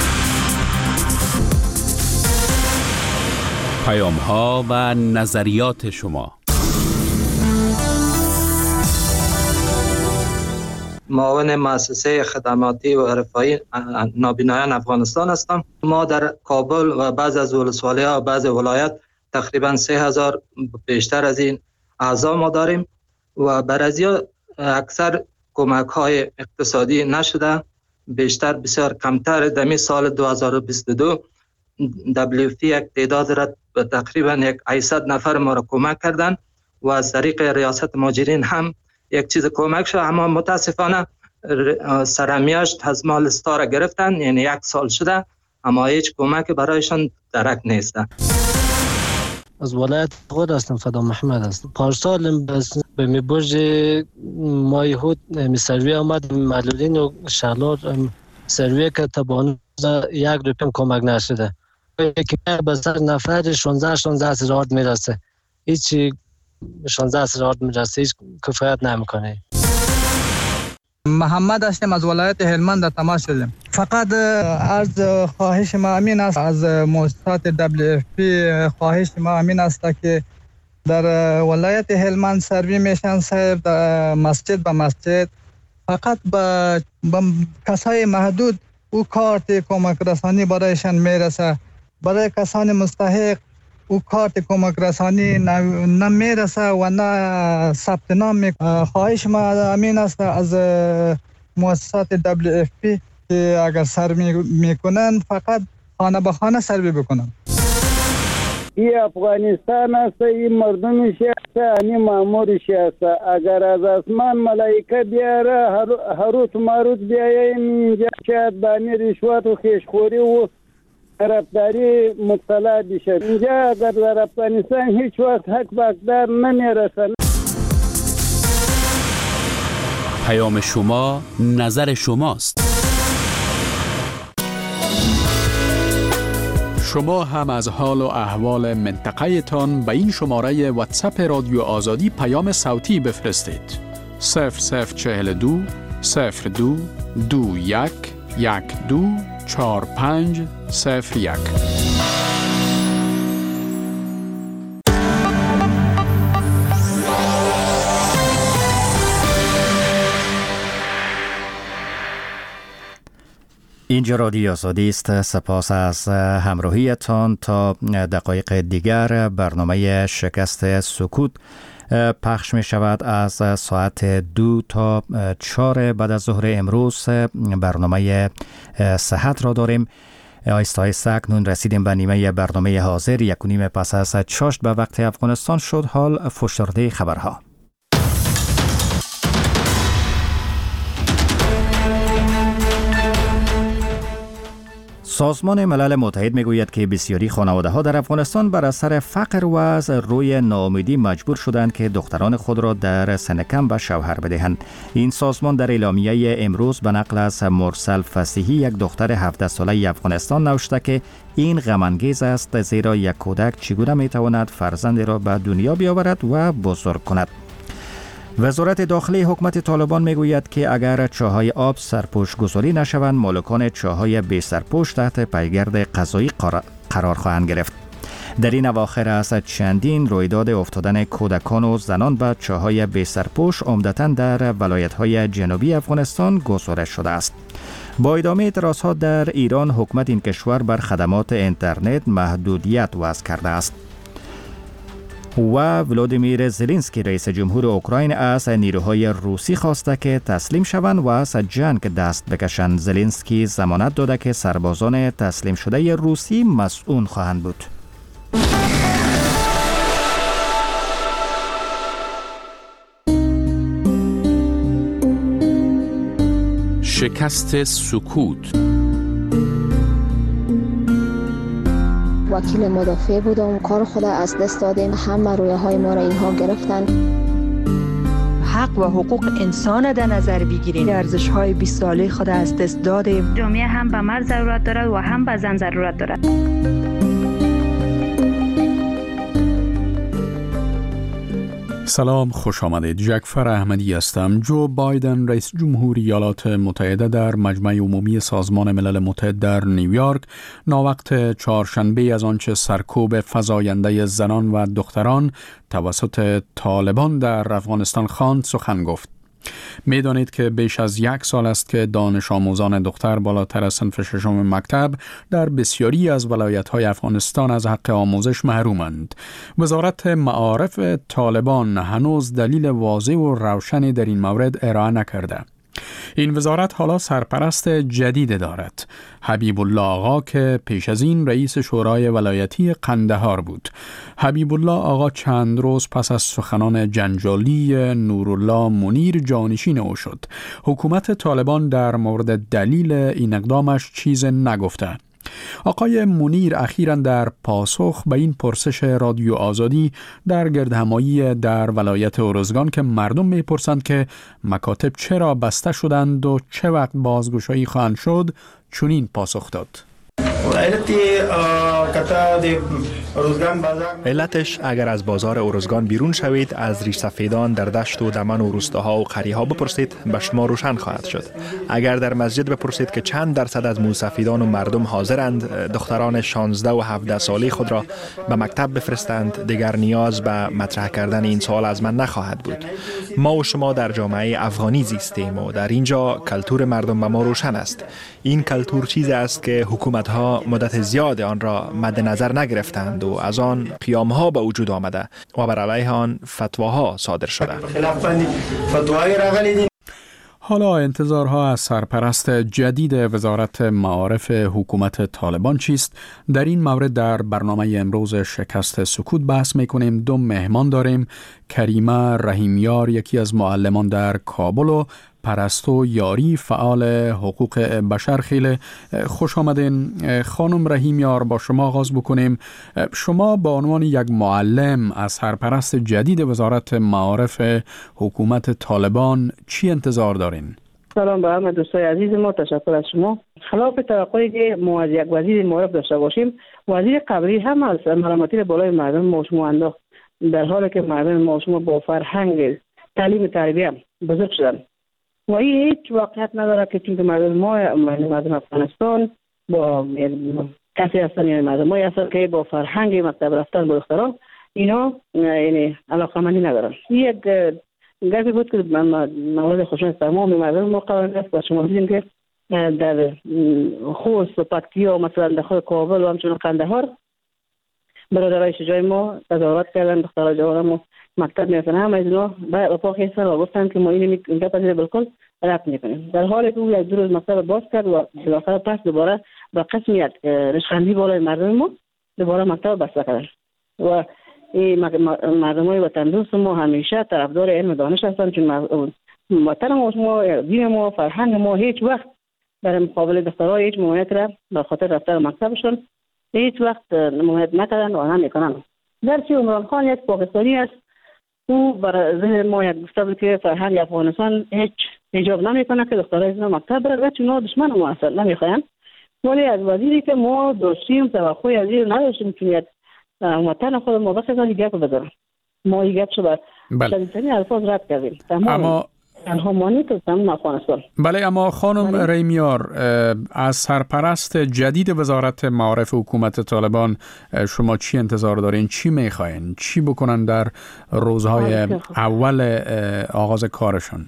Speaker 1: پیام‌ها و نظریات شما.
Speaker 22: معاون مؤسسه خدماتی و رفاهی نابینایان افغانستان هستم. ما در کابل و بعض از ولسوالی‌ها و بعض ولایت تقریبا 3,000 بیشتر از این اعضا ما داریم و برازیا اکثر کمک‌های اقتصادی نشده، بیشتر بسیار کمتر. دمی سال 2022 WFP یک تعداد را تقریبا 800 نفر ما را کمک کردن و از طریق ریاست مهاجرین هم یک چیز کمک شد، اما متاسفانه سرمیاشت از مال ستا را گرفتن، یعنی 1 سال شده اما هیچ کمک برایشان درک نیست.
Speaker 23: از ولایت خود هستم، فدا محمد هستم. پارسال به می برج مای هود می سروی آمد، معلولین و شغلات سروی که تبان 1 روپیم کمک نشده. یکی به سر نفر 16,000 میرسه، هیچی 16,000 میرسه، هیچ کفایت نمیکنه.
Speaker 24: محمد هستم، از ولایت هلمند در تماس شدیم. فقط از خواهش ما امین است، از مؤسسات WFP خواهش ما امین است که در ولایت هلمند سروی میشن صاحب، در مسجد به مسجد فقط به کسای محدود او کارت کمک رسانی برایشان میرسه. برای کسان مستحق او کارت کمک رسانی نمیرسه و نه ثبت نام میکنه. خواهش ما امین است از مؤسسات WFP که اگر سروی میکنن فقط خانه به خانه سروی بکنن.
Speaker 25: این افغانستان است، این مردمش است، این مامورش است. اگر از آسمان ملائکه بیاره هروت ماروت بیایم اینجا شاید بانی رشوت و خیشخوری و طرفداری مبتلا بشه. اینجا اگر در افغانستان هیچ وقت حق به حقدار نمیرسن.
Speaker 1: پیام شما نظر شماست.
Speaker 7: شما هم از حال و احوال منطقه تان به این شماره واتساپ رادیو آزادی پیام صوتی بفرستید. 0042 02 21 12 45 01.
Speaker 2: اینجا رادیو آزادی است. سپاس از همراهیتان. تا دقایق دیگر برنامه شکست سکوت پخش می شود. از ساعت 2 تا 4 بعد از ظهر امروز برنامه صحت را داریم. آیسته آیسته اکنون رسیدیم به نیمه برنامه حاضر. 1:30 پس از چاشت به وقت افغانستان شد. حال فشرده خبرها. سازمان ملل متحد میگوید که بسیاری خانواده‌ها در افغانستان بر اثر فقر و از روی ناامیدی مجبور شدند که دختران خود را در سن کم به شوهر بدهند. این سازمان در اعلامیه امروز به نقل از مرسل فصیحی، یک دختر 17 ساله افغانستان، نوشته که این غم انگیز است، زیرا یک کودک چگونه میتواند فرزند را به دنیا بیاورد و بزرگ کند. وزارت داخلی حکومت طالبان میگوید که اگر چاهای آب سرپوش گذاری نشوند، مالکان چاهای بی سرپوش تحت پیگرد قضایی قرار خواهند گرفت. در این اواخر از چندین رویداد افتادن کودکان و زنان به چاهای بی سرپوش عمدتاً در ولایت‌های جنوبی افغانستان گزارش شده است. با ادامه اعتراضات در ایران، حکومت این کشور بر خدمات اینترنت محدودیت وضع کرده است. و ولادیمیر زلنسکی رئیس جمهور اوکراین از نیروهای روسی خواسته که تسلیم شوند و از جنگ دست بکشند. زلنسکی ضمانت داده که سربازان تسلیم شده روسی مسئول خواهند بود.
Speaker 1: شکست سکوت.
Speaker 3: وکیل مدافع بودم، کار خود از دست دادیم، همه رویاهای ما را اینها گرفتن.
Speaker 4: حق و حقوق انسان در نظر بگیریم. ارزش‌های 20 ساله خود از دست دادیم.
Speaker 6: جامعه هم به مرد ضرورت دارد و هم به زن ضرورت دارد.
Speaker 7: سلام، خوش آمدید. جعفر احمدی هستم. جو بایدن رئیس جمهور ایالات متحده در مجمع عمومی سازمان ملل متحد در نیویورک ناوقت چهارشنبه از آنچه سرکوب فزاینده زنان و دختران توسط طالبان در افغانستان خواند سخن گفت. میدانید که بیش از 1 سال است که دانش آموزان دختر بالاتر از صنف ششم مکتب در بسیاری از ولایت‌های افغانستان از حق آموزش محرومند. وزارت معارف طالبان هنوز دلیل واضح و روشنی در این مورد ارائه نکرده. این وزارت حالا سرپرست جدید دارد، حبیب الله آقا، که پیش از این رئیس شورای ولایتی قندهار بود. حبیب الله آقا چند روز پس از سخنان جنجالی نورالله منیر جانشین او شد. حکومت طالبان در مورد دلیل این اقدامش چیز نگفته. آقای منیر اخیراً در پاسخ به این پرسش رادیو آزادی در گردهمایی در ولایت ارزگان که مردم میپرسند که مکاتب چرا بسته شدند و چه وقت بازگشایی خواهند شد، چنین پاسخ داد.
Speaker 8: علتش اگر از بازار ارزگان بیرون شوید، از ریش سفیدان در دشت و دمن و روستاها و قریها بپرسید، به شما روشن خواهد شد. اگر در مسجد بپرسید که چند درصد از موسفیدان و مردم حاضرند دختران 16 و 17 ساله خود را به مکتب بفرستند، دیگر نیاز به مطرح کردن این سوال از من نخواهد بود. ما و شما در جامعه افغانی زیستیم و در اینجا کلتور مردم به ما روشن است. این کلتور چیزی است که حکومت‌ها مدت زیاد آن را مد نظر نگرفتند و از آن قیام‌ها به وجود آمده و بر علیه آن فتواها صادر شده.
Speaker 7: حالا انتظارها از سرپرست جدید وزارت معارف حکومت طالبان چیست؟ در این مورد در برنامه امروز شکست سکوت بحث میکنیم. 2 مهمان داریم. کریمه رحیمیار، یکی از معلمان در کابل، و پرستو یاری، فعال حقوق بشر. خیلی خوش آمدین. خانم رحیمیار، با شما آغاز بکنیم. شما به عنوان یک معلم از سرپرست جدید وزارت معارف حکومت طالبان چی انتظار دارین؟
Speaker 9: سلام به همه دوستای عزیز ما، تشکر از شما. خلاف توقعی که ما از یک وزیر معارف داشته باشیم،
Speaker 5: وزیر قبلی هم از ملامتی بالای مردم ما شما انداخت، در حالی که مردم ما شما با فرهنگ تعلیم تربیه بزرگ شدن و این هیچ واقعیت نداره که چون مردم ما مردم افغانستان با کسی هستن، یعنی مردم ما هستن که با فرهنگ مکتب رفتن با دختران اینا یعنی علاقمندی ندارن. یک گپی بود که مورد خوشایند تمام مردم ما قرار است و شما دیدین که در خوست و پکتیا و مثلا در خود کابل و همچنین قندهار برادرای شجاع ما تظاهرات کردن، دخترای جوان ما مکتب میرسن، همه از اینا با پا خیستن و گفتن که ما این پذیر بالکل رد میکنیم، در حالی که او یک دو روز مکتب باز کرد و بالاخره پس دوباره با قسمیت رشخندی بالای مردم ما دوباره مکتب بسته کردن و این مردمای وطن دوست ما همیشه طرفدار علم دانش هستند، چون وطن ما دین ما فرهنگ ما هیچ وقت در مقابل دخترها هیچ ممانعت را به خاطر رفتن مکتبشون هیچ وقت ممانعت نکردن و نمیکنن. گرچه عمران خان یک پاکستانی است، او برای ذهن ما یک گفته بود که فرهنگ افغانستان هیچ حجاب نمیکنه که دخترای از مکتب بره، چون اونا دشمن ما اصلا نمیخواین. ولی از وزیری که ما داشتیم توقعی از این نداشتیم که یک وطن خود ما بخیر دیگه که بذارم ما یک گپ شد شدیدترین الفاظ رد کردیم تمام تنها مانی که تمام افغانستان.
Speaker 7: بله، اما خانم ریمیار، از سرپرست جدید وزارت معارف حکومت طالبان شما چی انتظار دارین؟ چی میخواین؟ چی بکنن در روزهای اول آغاز کارشون؟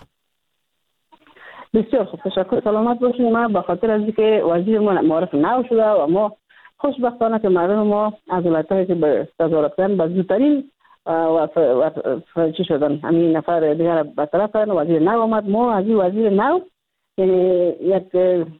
Speaker 5: بسیار خوب، تشکر، سلامت باشید. ما به خاطر از اینکه وزیر ما معارف نو شده و ما خوشبختانه که مردم ما از ولایت‌هایی که به تظاهرات کردن به زودترین و چی شدن همین نفر دیگر برطرف کردن، وزیر نو آمد. ما از این وزیر نو یعنی یک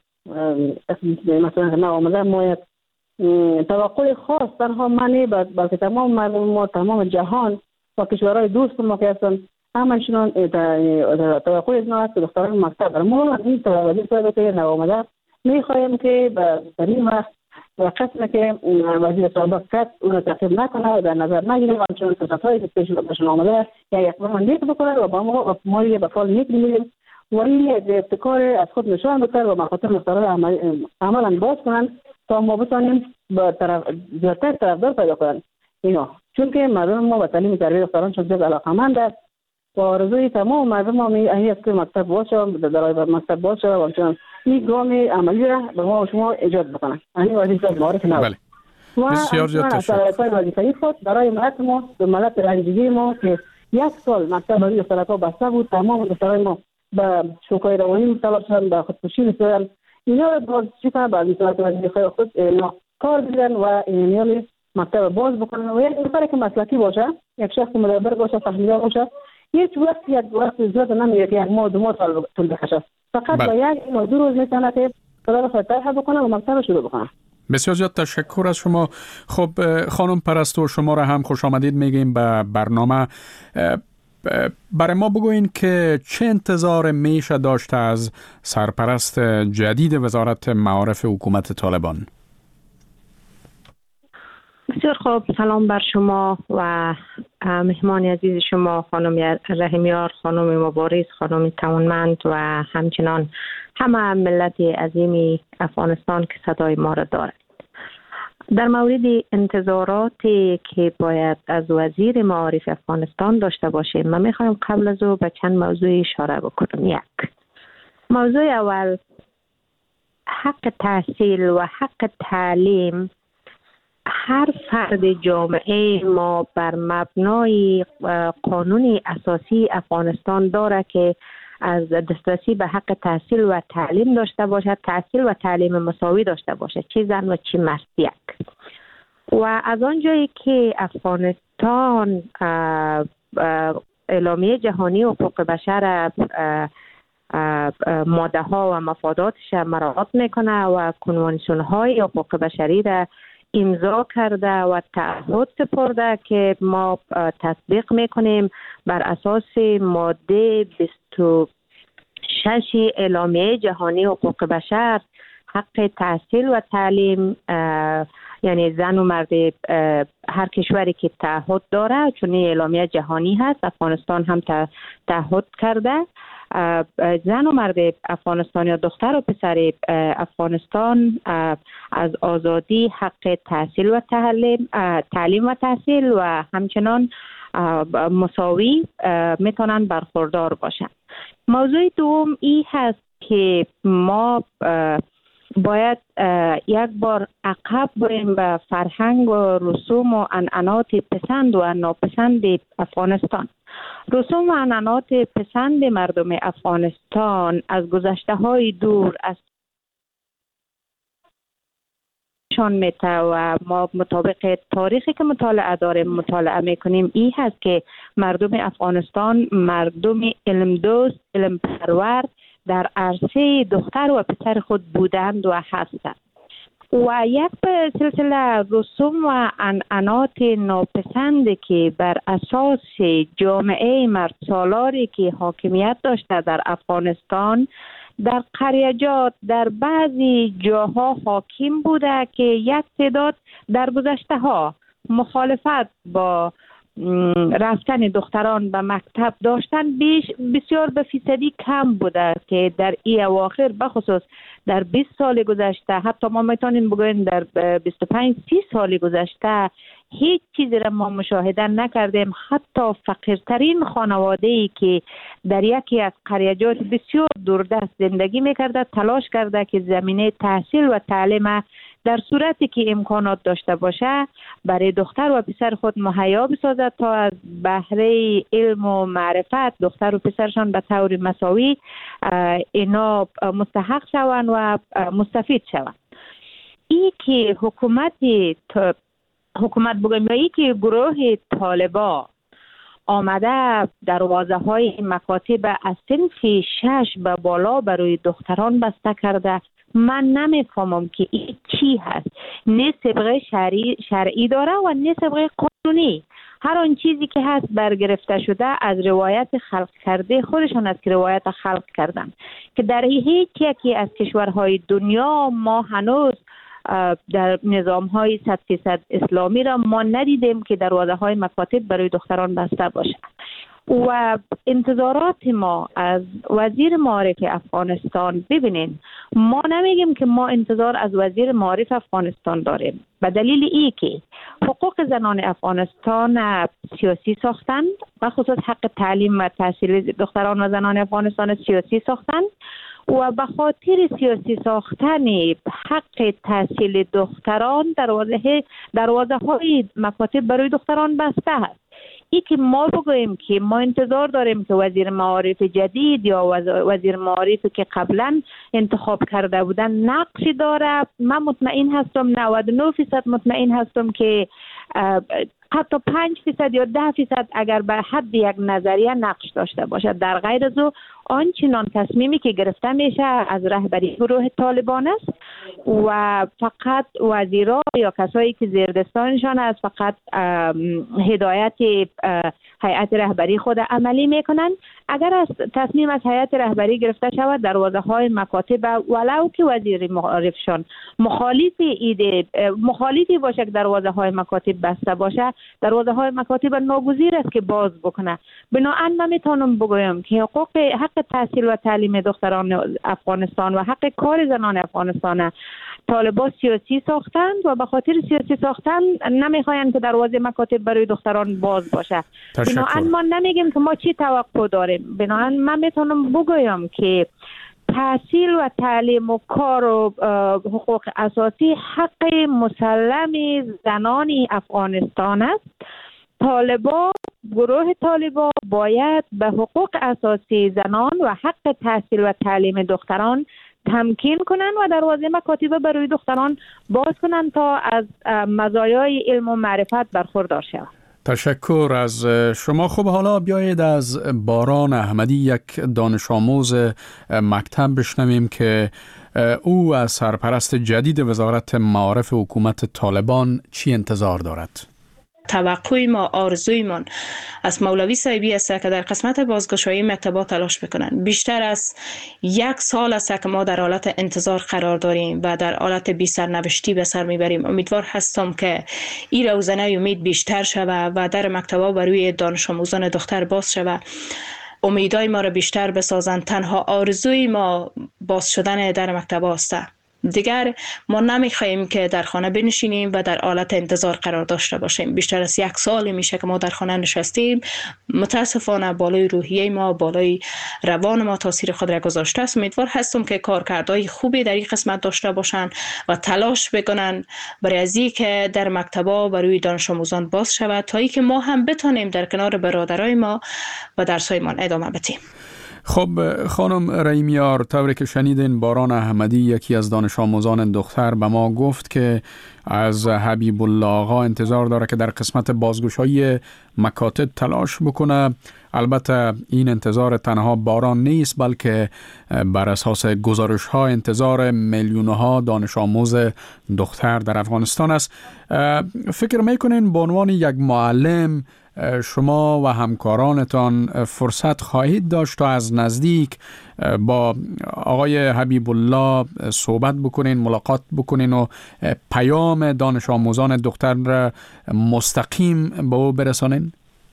Speaker 5: مثلا نو آمده ما یک توقع خاص تنها منی بلکه تمام مردم ما تمام جهان و کشورهای دوست ما که هستن همشون توقع از ما هست که دختران مکتب ما از این وزیر صاحب که نو آمده میخوایم که در این وقت و قسمه که وزیر سابق کرد اون رو تعقیب نکنه و در نظر نگیره و همچنان تصفایی که پیشون آمده یا یک اقدام نیک بکنه و با ما یه بفال نیک میگیریم و این یک ابتکار از خود نشان بکر و مخاطر مختار عملا باز کنن تا ما بتانیم زیادتر طرفدار پیدا کنن اینا، چون که مردم ما به تعلیم تربیت دختران شد جز علاقمند است و آرزوی تمام مردم ما این است که مکتب باز شد، درای مکتب باز شد و همچنان این گام عملی را به ما و شما ایجاد بکنن. این وظیفه معارف نو.
Speaker 7: بله. بسیار زیاد
Speaker 5: تشکر. وظیفه خود برای ملت ما به ملت رنجیده ما که یک سال مکتب برای دخترها بسته بود، تمام دخترای ما به شوکای روانی مبتلا شدن، به خودکشی رسیدن. اینا را باز چیکار بعد وظیفه خود کار بدن و اینا مکتب باز بکنن و یک نفر که مسلکی باشه، یک شخص مدبر باشه، فهمیده باشه، یک وقت زیاد نمیگه که یک ماه دو ماه طول بکشه، فقط با یک یا دو روز میتونه که طلب فتح بکنه و مکتب شروع بکنه.
Speaker 7: بسیار زیاد تشکر از شما. خب خانم پرستو، شما را هم خوش آمدید میگیم به برنامه. برای ما بگوین که چه انتظار میشه داشته از سرپرست جدید وزارت معارف حکومت طالبان؟
Speaker 9: بسیار خوب، سلام بر شما و مهمان عزیز شما خانم رحیمیار، خانم مبارز، خانم توانمند و همچنان همه ملت عظیم افغانستان که صدای ما را دارد. در مورد انتظاراتی که باید از وزیر معارف افغانستان داشته باشیم، من میخوایم قبل از او به چند موضوع اشاره بکنم. یک موضوع اول، حق تحصیل و حق تعلیم هر فرد جامعه ما بر مبنای قانون اساسی افغانستان داره که از دسترسی به حق تحصیل و تعلیم داشته باشد، تحصیل و تعلیم مساوی داشته باشد، چه زن و چه مرد یک. و از آنجایی که افغانستان اعلامیه جهانی حقوق بشر ماده ها و مفاداتش مراعات میکنه و کنوانسیون های حقوق بشری را امضا کرده و تعهد سپرده که ما تطبیق میکنیم بر اساس ماده 26 اعلامیه جهانی حقوق بشر. حق تحصیل و تعلیم یعنی زن و مرد هر کشوری که تعهد داره، چون این اعلامیه جهانی هست، افغانستان هم تعهد کرده زن و مرد افغانستان یا دختر و پسر افغانستان از آزادی، حق تحصیل و تعلیم و تحصیل و همچنان مساوی میتونن برخوردار باشن. موضوع دوم این هست که ما باید یک بار عقب بریم به فرهنگ و رسوم و عنعنات پسند و ناپسند افغانستان. رسوم و عنعنات پسند مردم افغانستان از گذشته های دور از شان میته و ما مطابق تاریخی که مطالعه میکنیم این هست که مردم افغانستان مردم علم دوست، علم پرور در عرصه دختر و پسر خود بودند و هستند و یک سلسله رسوم و عنعنات ناپسند که بر اساس جامعه مردسالاری که حاکمیت داشته در افغانستان در قریجات در بعضی جاها حاکم بوده که یک تعداد در گذشته ها مخالفت با رفتن دختران به مکتب داشتن بسیار به فیصدی کم بوده که در این اواخر بخصوص در 20 سال گذشته، حتی ما میتونیم بگوییم در 25-30 سال گذشته هیچ چیزی را ما مشاهده نکردیم. حتی فقیرترین خانواده‌ای که در یکی از قریجات بسیار دوردست زندگی میکرده تلاش کرده که زمینه تحصیل و تعلیم در صورتی که امکانات داشته باشه برای دختر و پسر خود مهیا بسازد تا از بهره علم و معرفت دختر و پسرشان به طور مساوی اینا مستحق شوند و مستفید شوند. این که حکومت بگویم یا ای که گروه طالبا آمده دروازه های مکاتب از صنف 6 به بالا برای دختران بسته کرده، من نمیفهمم که این چی هست. نه سابقه شرعی داره و نه سابقه قانونی. هر آن چیزی که هست برگرفته شده از روایت خلق کرده خودشان است که روایت خلق کردن که در هیچ یکی از کشورهای دنیا ما هنوز در نظام‌های 100% اسلامی را ما ندیدیم که دروازه‌های مکاتب برای دختران بسته باشه و انتظارات ما از وزیر معارف افغانستان، ببینین ما نمیگیم که ما انتظار از وزیر معارف افغانستان داریم به دلیل ای که حقوق زنان افغانستان سیاسی ساختند و خصوص حق تعلیم و تحصیل دختران و زنان افغانستان سیاسی ساختند و به خاطر سیاسی ساختن حق تحصیل دختران دروازه های مکاتب برای دختران بسته است. ای که ما بگوییم که ما انتظار داریم که وزیر معارف جدید یا وزیر معارف که قبلا انتخاب کرده بودن نقشی داره، من مطمئن هستم 99% مطمئن هستم که حتی 5% یا 10% اگر به حد یک نظریه نقش داشته باشد. در غیر از او آنچنان تصمیمی که گرفته میشه از رهبری گروه طالبان است و فقط وزیرا یا کسایی که زیر دستانشان است فقط هدایت هیئت رهبری خود عملی میکنن. اگر از تصمیم از هیئت رهبری گرفته شود دروازه های مکاتب ولو که وزیر معارفشان مخالفی باشه که دروازه های مکاتب بسته باشه، دروازه های مکاتب ناگزیر است که باز بکنه. بنابراین من میتونم بگویم که حق تحصیل و تعلیم دختران افغانستان و حق کار زنان افغانستان طالبان سیاسی ساختند و به خاطر سیاسی ساختن نمیخواین که دروازه مکاتب برای دختران باز باشه. بنابراین ما نمیگیم که ما چی توقع داریم. بنابراین من میتونم بگویم که تحصیل و تعلیم و کار و حقوق اساسی حق مسلم زنان افغانستان است. گروه طالبان باید به حقوق اساسی زنان و حق تحصیل و تعلیم دختران تمکین کنند و دروازه مکاتب برای دختران باز کنند تا از مزایای علم و معرفت برخوردار شوند.
Speaker 7: تشکر از شما. خب حالا بیایید از باران احمدی یک دانش آموز مکتب بشنویم که او از سرپرست جدید وزارت معارف حکومت طالبان چی انتظار دارد.
Speaker 10: توقع ما، آرزویمان از مولوی صاحبی است که در قسمت بازگشایی مکتبات تلاش بکنن. بیشتر از 1 سال است که ما در حالت انتظار قرار داریم و در حالت بی سرنوشتی به سر میبریم. امیدوار هستم که این روزنه امید بیشتر شود و در مکتبات برای دانش آموزان دختر باز شود. امیدهای ما را بیشتر بسازند. تنها آرزوی ما باز شدن در مکتب است. دیگر ما نمیخواهیم که در خانه بنشینیم و در حالت انتظار قرار داشته باشیم. بیشتر از 1 سال میشه که ما در خانه نشستیم. متاسفانه بالای روحیه ما، بالای روان ما تاثیر خود را گذاشته است. امیدوار هستم که کارکردهای خوبی در این قسمت داشته باشند و تلاش بکنن برای از اینکه در مکتب‌ها و روی دانش آموزان باز شود تا اینکه ما هم بتونیم در کنار برادرای ما و درسایمان ادامه بدیم.
Speaker 7: خب خانم رحیمیار، طوری که شنیدین باران احمدی یکی از دانش آموزان دختر به ما گفت که از حبیب الله آقا انتظار داره که در قسمت بازگشایی مکاتب تلاش بکنه. البته این انتظار تنها باران نیست، بلکه بر اساس گزارش ها انتظار میلیون ها دانش آموز دختر در افغانستان است. فکر میکنین به عنوان یک معلم شما و همکارانتان فرصت خواهید داشت تا از نزدیک با آقای حبیب الله صحبت بکنین، ملاقات بکنین و پیام دانش آموزان دختر را مستقیم به او برسانین؟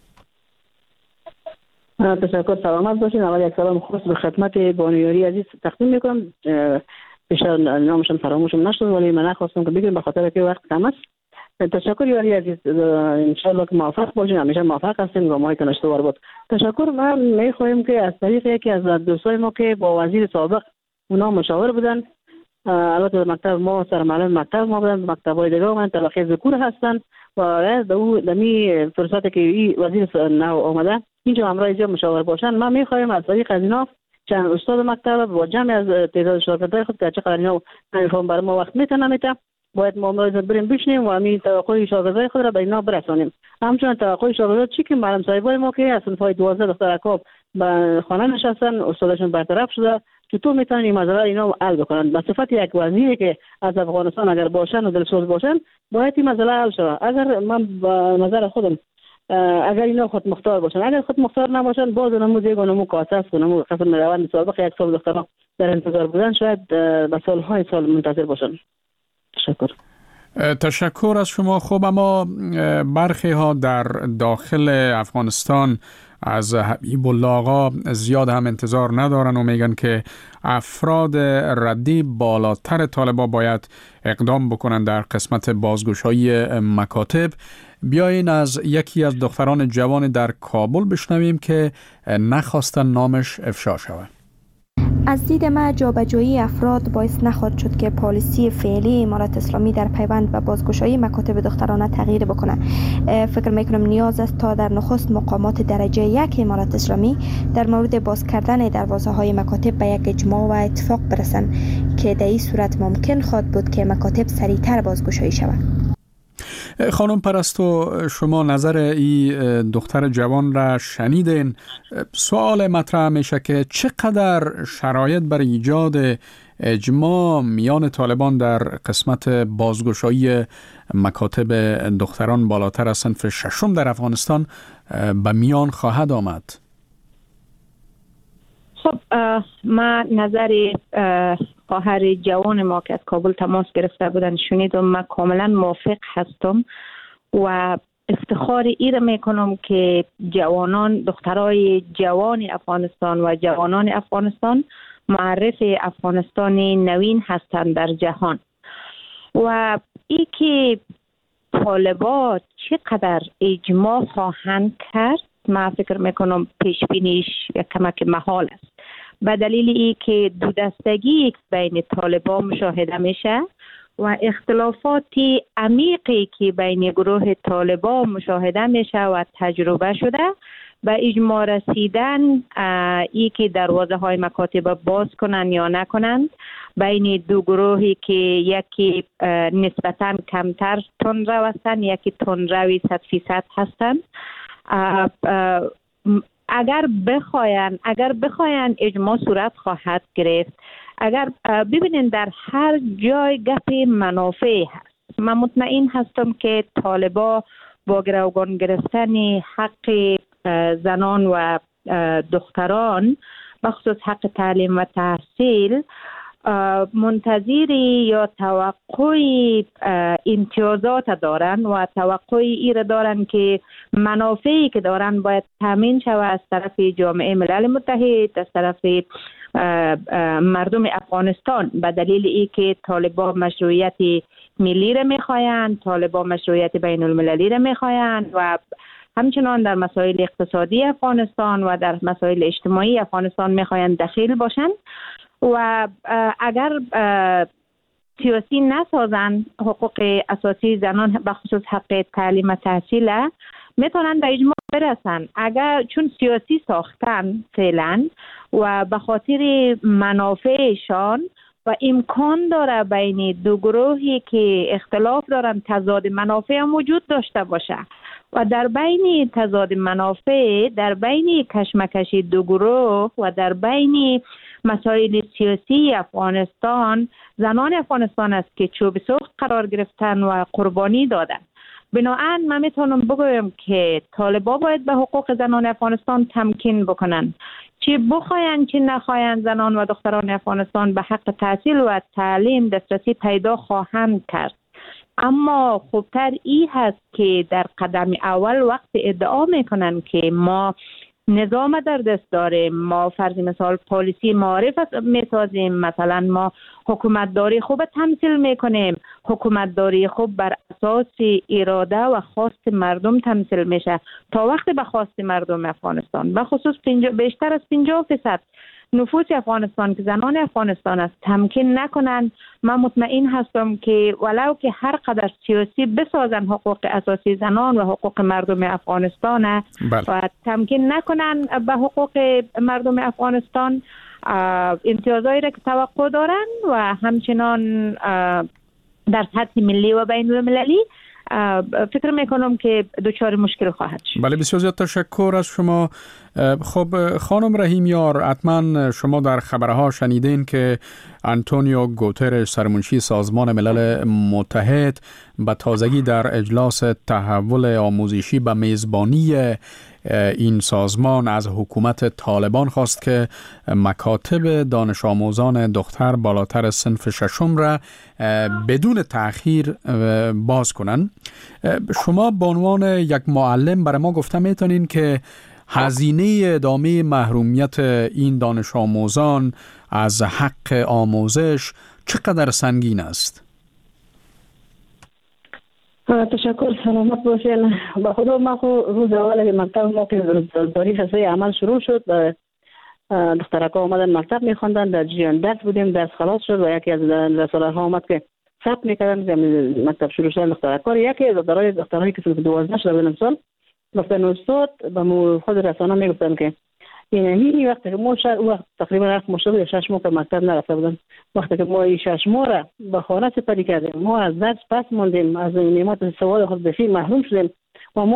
Speaker 5: تشکر، سلامت باشین. اول یک سلام خاص به خدمت بانیاری عزیز تقدیم میکنم. بیشتر نامشم فراموشم نشد ولی من نخواستم که بگم به خاطر که وقت کم است. تشکر یاری عزیز، انشالله که موفق باشین. همیشه موفق هستین، گام‌های که نشتوار بود. تشکر. من میخوایم که از طریق یکی از دوستای ما که با وزیر سابق اونا مشاور بودن، البته مکتب ما سرمعلم مکتب ما بودن، مکتب‌های دیگه من طبقه ذکور هستن و دمی فرصت که این وزیر نو آمده اینجا همراه اینجا مشاور باشن. من میخوایم از طریق از اینا چند استاد مکتب با جمع از تعداد شاگردای خود که چقدر اینا نمیفهم برای ما وقت میتونه باید ما بریم بشنیم و همین توقع شاگردای خود را به اینا برسانیم. همچنین توقع شاگردات چی که معلم صاحبای ما که از صنفای 12 دختر اکاب به خانه نشستن، استادشون برطرف شده، چطور میتونن این مسئله اینا حل بکنن؟ به صفت یک وزیری که از افغانستان اگر باشن و دلسوز باشن باید این مسئله حل شود. اگر من به نظر خودم اگر اینا خود مختار باشن، اگر خود مختار نباشن باز نمود یک نمو کاساس و نمو قسم روند سابق یک سال دخترها در انتظار بودن شاید به سالهای سال منتظر باشن.
Speaker 7: تشکر از شما. خب اما برخی ها در داخل افغانستان از حبیب الله آقا زیاد هم انتظار ندارن و میگن که افراد ردی بالاتر طالبان باید اقدام بکنن در قسمت بازگشایی مکاتب. بیاین از یکی از دختران جوان در کابل بشنویم که نخواستن نامش افشا شود.
Speaker 11: از دید ما جابجایی افراد باعث نخواهد شد که پالیسی فعلی امارت اسلامی در پیوند و بازگشایی مکاتب دخترانه تغییر بکنه. فکر میکنم نیاز است تا در نخست مقامات درجه 1 امارت اسلامی در مورد باز کردن دروازه های مکاتب به یک اجماع و اتفاق برسند که در این صورت ممکن خواهد بود که مکاتب سریعتر بازگشایی شود.
Speaker 7: خانم پرستو، شما نظر این دختر جوان را شنیدین. سوال مطرح میشه که چقدر شرایط برای ایجاد اجماع میان طالبان در قسمت بازگشایی مکاتب دختران بالاتر از صنف 6 در افغانستان به میان خواهد آمد؟
Speaker 9: خب من نظر خواهر جوان ما که از کابل تماس گرفته بودن شنیدم. من کاملا موافق هستم و افتخار ایره میکنم که جوانان، دخترای جوان افغانستان و جوانان افغانستان معرف افغانستان نوین هستند در جهان و ای که طالبات چقدر اجماع خواهند کرد من فکر میکنم پیش بینیش یک کمک محال است، به دلیل ای که دو دستگی بین طالبان مشاهده میشه و اختلافات عمیقی که بین گروه طالبان مشاهده میشه و تجربه شده به اجماع رسیدن ای که دروازه های مکاتب باز کنن یا نکنند بین دو گروهی که یکی نسبتاً کمتر تندرو هستند، یکی تندروی 100% هستند. اگر بخواین اجماع صورت خواهد گرفت. اگر ببینید در هر جای گپ منافع هست. من مطمئن هستم که طالبا با گروگان گرفتن حق زنان و دختران بخصوص حق تعلیم و تحصیل
Speaker 12: منتظری یا توقعی امتیازات دارن و توقعی ایره دارن که منافعی که دارن باید تامین شود از طرف جامعه ملل متحد، از طرف مردم افغانستان، به دلیل ای که طالبان مشروعیت ملی را میخواین، طالبان مشروعیت بین المللی را میخواین و همچنان در مسائل اقتصادی افغانستان و در مسائل اجتماعی افغانستان میخواین دخیل باشن و اگر سیاسی نسازن حقوق اساسی زنان به خصوص حق تعلیم و تحصیل میتونن به اجماع برسن. اگر چون سیاسی ساختن فعلا و به خاطر منافعشان و امکان داره بین دو گروهی که اختلاف دارن تضاد منافع موجود داشته باشه و در بین تضاد منافع، در بین کشمکش دو گروه و در بین مسائل سیاسی افغانستان، زنان افغانستان است که چوب سوخت قرار گرفتن و قربانی دادن. بنابراین من میتونم بگویم که طالبان باید به حقوق زنان افغانستان تمکین بکنن. چی بخواین چی نخواین زنان و دختران افغانستان به حق تحصیل و تعلیم دسترسی پیدا خواهند کرد. اما خوبتر ای هست که در قدم اول وقت ادعا میکنن که ما نظام در دست داریم، ما فرض مثال پالیسی معارف میسازیم، مثلا ما حکومتداری خوب تمثیل میکنیم، حکومتداری خوب بر اساس اراده و خواست مردم تمثیل میشه. تا وقتی به خواست مردم افغانستان به خصوص بیشتر از 50% نفوس افغانستان که زنان افغانستان است تمکین نکنن، من مطمئن هستم که ولو که هر قدر سیاسی بسازن حقوق اساسی زنان و حقوق مردم افغانستان و تمکین نکنن به حقوق مردم افغانستان، امتیازایی را که توقع دارن و همچنان در سطح ملی و بین المللی فکر میکنم که دچار مشکل خواهد شد.
Speaker 7: بله، بسیار زیاد تشکر از شما. خب خانم رحیمیار، حتما شما در خبرها شنیدین که آنتونیو گوترش سرمنشی سازمان ملل متحد به تازگی در اجلاس تحول آموزشی به میزبانی این سازمان از حکومت طالبان خواست که مکاتب دانش آموزان دختر بالاتر صنف ششم را بدون تأخیر باز کنن. شما به عنوان یک معلم برای ما گفته میتونین که هزینه ادامه محرومیت این دانش آموزان از حق آموزش چقدر سنگین است؟
Speaker 5: تشکر، سلامت باشین. با خدا ما روز اول مکتب ما که تاریخ حصه عمل شروع شد، دخترکا آمدن مکتب میخواندن، در جریان درس بودیم، درس خلاص شد و یکی از رساله ها آمد که ثبت میکردن مکتب شروع شد. دخترکا یکی از دخترایی که صرف 12 شده بودن سال گفتن استاد به خود رسانه میگفتن که این وقتی که ما وقت تقریبا وقت مشابه 6 ماه که مکتب نرفته بودن، وقتی که ما 6 ماه را به خانه سپری کردیم، ما از درس پس موندیم، از نعمت سواد خود بسیار محروم شدیم و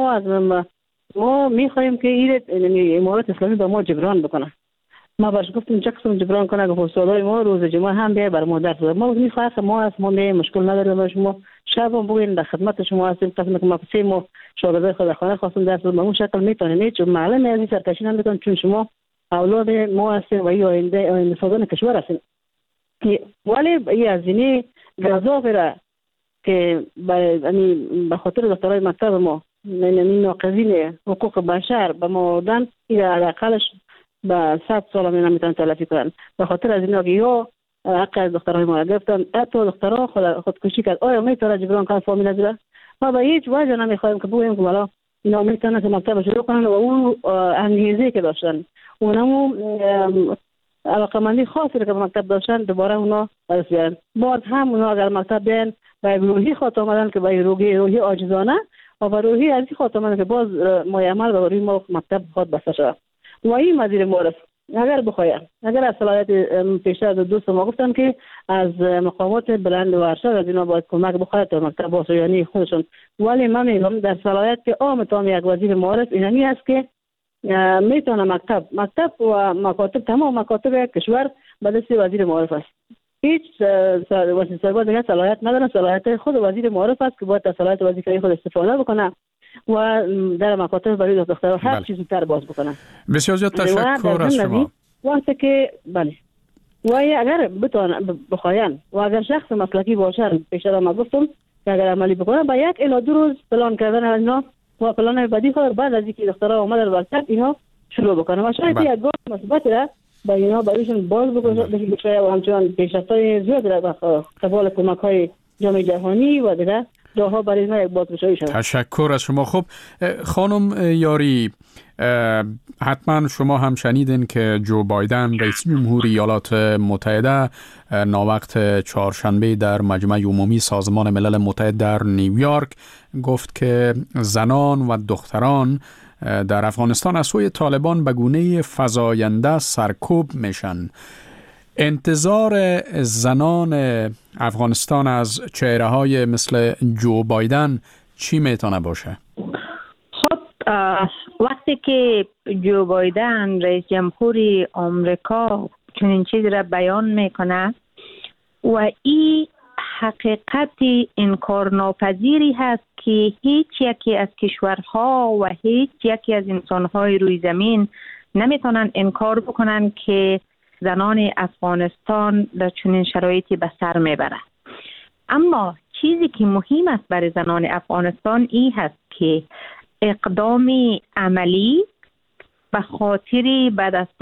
Speaker 5: ما میخوایم که این امارات اسلامی به ما جبران بکنه. ما باش گفتیم چه قسم جبران کنه که استادای ما روز جمعه هم بیا بر ما درس بده. ما میخوایم ما از ما مشکل نداریم، شما شب هم بگوین در خدمت شما هستیم، قسم که ما پسیم ما شاگردای خود خانه خواستیم درس به اون شکل میتونیم، چون معلم از این سرکشی نمیتونن، چون شما اولاد ما هستیم و این آینده سازان کشور هستیم. ولی این هزینه گزافه را که به خاطر دخترای مکتب ما این ناقضین حقوق بشر به ما دادن، این حداقلش به 100 سال هم نمیتونن تلافی کنن. به خاطر از اینا که یا حق از دخترهای ما گرفتن، حتی دخترها خودکشی کرد، آیا میتونه جبران کنن فامیل نداره؟ ما به هیچ وجه نمیخوایم که بگوییم که والا اینا میتونن که مکتب شروع کنن و اون انگیزه که داشتن، اونمو علاقمندی خاصی که به مکتب داشتن دوباره اونا برس بیارن. باز هم اونا اگر مکتب بیان به روحی خاطر آمدن که به روحی عاجزانه و به روحی از این خاطر آمدن که باز مایعمل به روی ما مکتب خود بسته شد. و این وزیر معرف اگر بخواید، اگر از صلاحیت پیشتر از دوست ما گفتن که از مقامات بلند و ارشد از اینا باید کمک بخواید تا مکتب باشه، یعنی خودشون. ولی من میگم در صلاحیت که عام یک وزیر معرف اینمی است که میتونه مکتب و مکاتب، تمام مکاتب کشور به دست وزیر معرف است. هیچ وزیر سرباز دیگه صلاحیت نداره، صلاحیت خود وزیر معرف است که باید از صلاحیت وظیفه خود استفاده بکنه و در مکاتب برای دخترها هر چیزی تر باز بکنه.
Speaker 7: بسیار زیاد تشکر از شما.
Speaker 5: وقتی که بله و اگر بخواین و اگر شخص مسلکی باشن، پیشتر ما گفتم که اگر عملی بکنن با 1 الی 2 روز پلان کردن از اینا و پلان بعدی خود بعد از اینکه دخترها اومدن ورکت اینا شروع بکنن و شاید یک گام مثبت را با اینا برایشون باز بکنه و همچنان پیشرفت‌های زیاد را قبال کمک‌های جامعه جهانی و دیگر راهها برای اینا یک بازگشایی شود.
Speaker 7: تشکر از شما. خب خانم یاری، حتما شما هم شنیدین که جو بایدن رئیس جمهوری ایالات متحده ناوقت چهارشنبه در مجمع عمومی سازمان ملل متحد در نیویورک گفت که زنان و دختران در افغانستان از سوی طالبان به گونه فزاینده سرکوب میشن. انتظار زنان افغانستان از چهره‌های مثل جو بایدن چی میتونه باشه؟
Speaker 9: خب وقتی که جو بایدن رئیس جمهوری آمریکا چنین چیزی را بیان میکنه و این حقیقت انکارناپذیری هست که هیچ یکی از کشورها و هیچ یکی از انسانهای روی زمین نمیتونن انکار بکنن که زنان افغانستان در چنین شرایطی به سر میبره. اما چیزی که مهم است برای زنان افغانستان این هست که اقدام عملی به خاطر به دست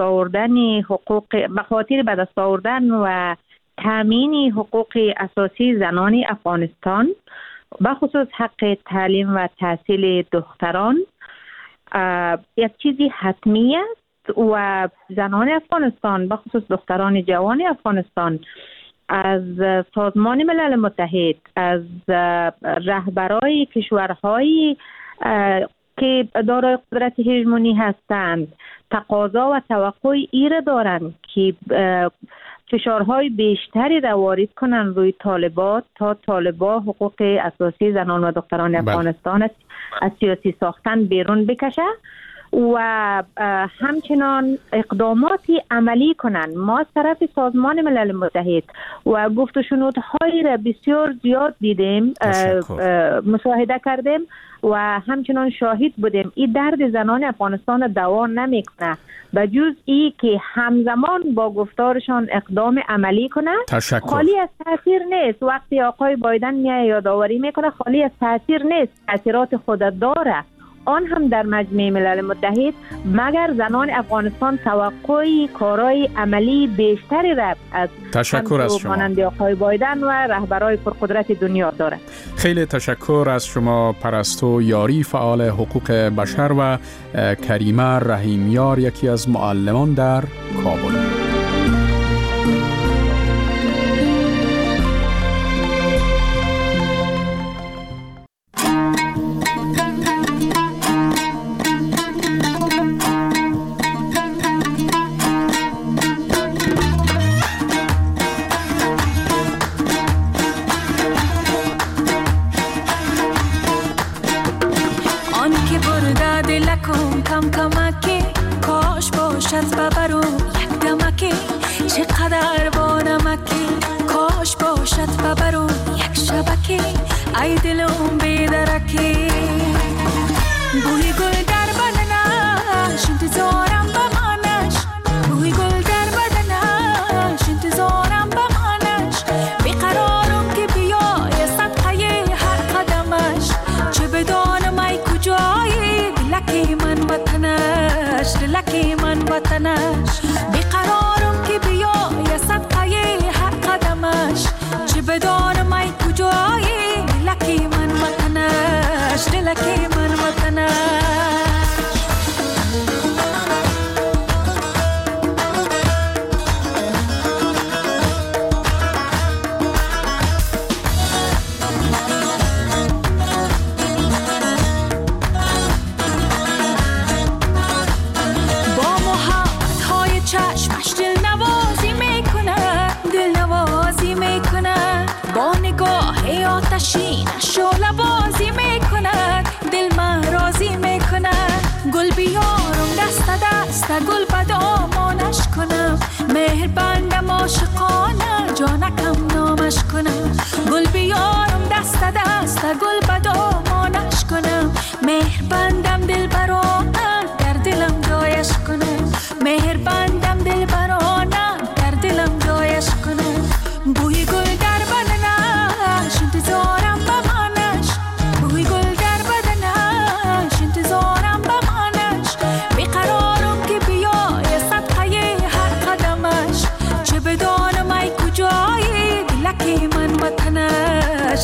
Speaker 9: آوردن و تامین حقوق اساسی زنان افغانستان به خصوص حق تعلیم و تحصیل دختران یک چیزی حتمی است و زنان افغانستان به خصوص دختران جوان افغانستان از سازمان ملل متحد، از رهبرای کشورهایی که دارای قدرت هژمونی هستند تقاضا و توقع ایره دارند که فشارهای بیشتری را وارد کنن روی طالبات تا طالبا حقوق اساسی زنان و دختران افغانستان از سیاسی ساختن بیرون بکشه و همچنان اقداماتی عملی کنند. ما از طرف سازمان ملل متحد و گفت و شنودهای را بسیار زیاد دیدیم، مشاهده کردیم و همچنان شاهد بودیم. این درد زنان افغانستان دوا نمیکنه به جز ای که همزمان با گفتارشان اقدام عملی کنند. خالی از تاثیر نیست. وقتی آقای بایدن میاد یادآوری میکنه خالی از تاثیر نیست، تاثیرات خود داره. آن هم در مجمع ملل متحد مگر زنان افغانستان توقعی کارهای عملی بیشتری را از
Speaker 7: تشکر از شما
Speaker 9: مانند آقای بایدن و رهبرای پرقدرت دنیا دارد.
Speaker 7: خیلی تشکر از شما پرستو یاری، فعال حقوق بشر، و کریمه رحیمیار، یکی از معلمان در کابل.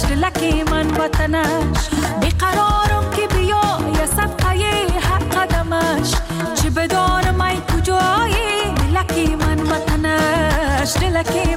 Speaker 13: دلکی من وطنش بیقرارم که بیای صدقه هر قدمش چه بدانم ای کجایی دلکی من وطنش دلکی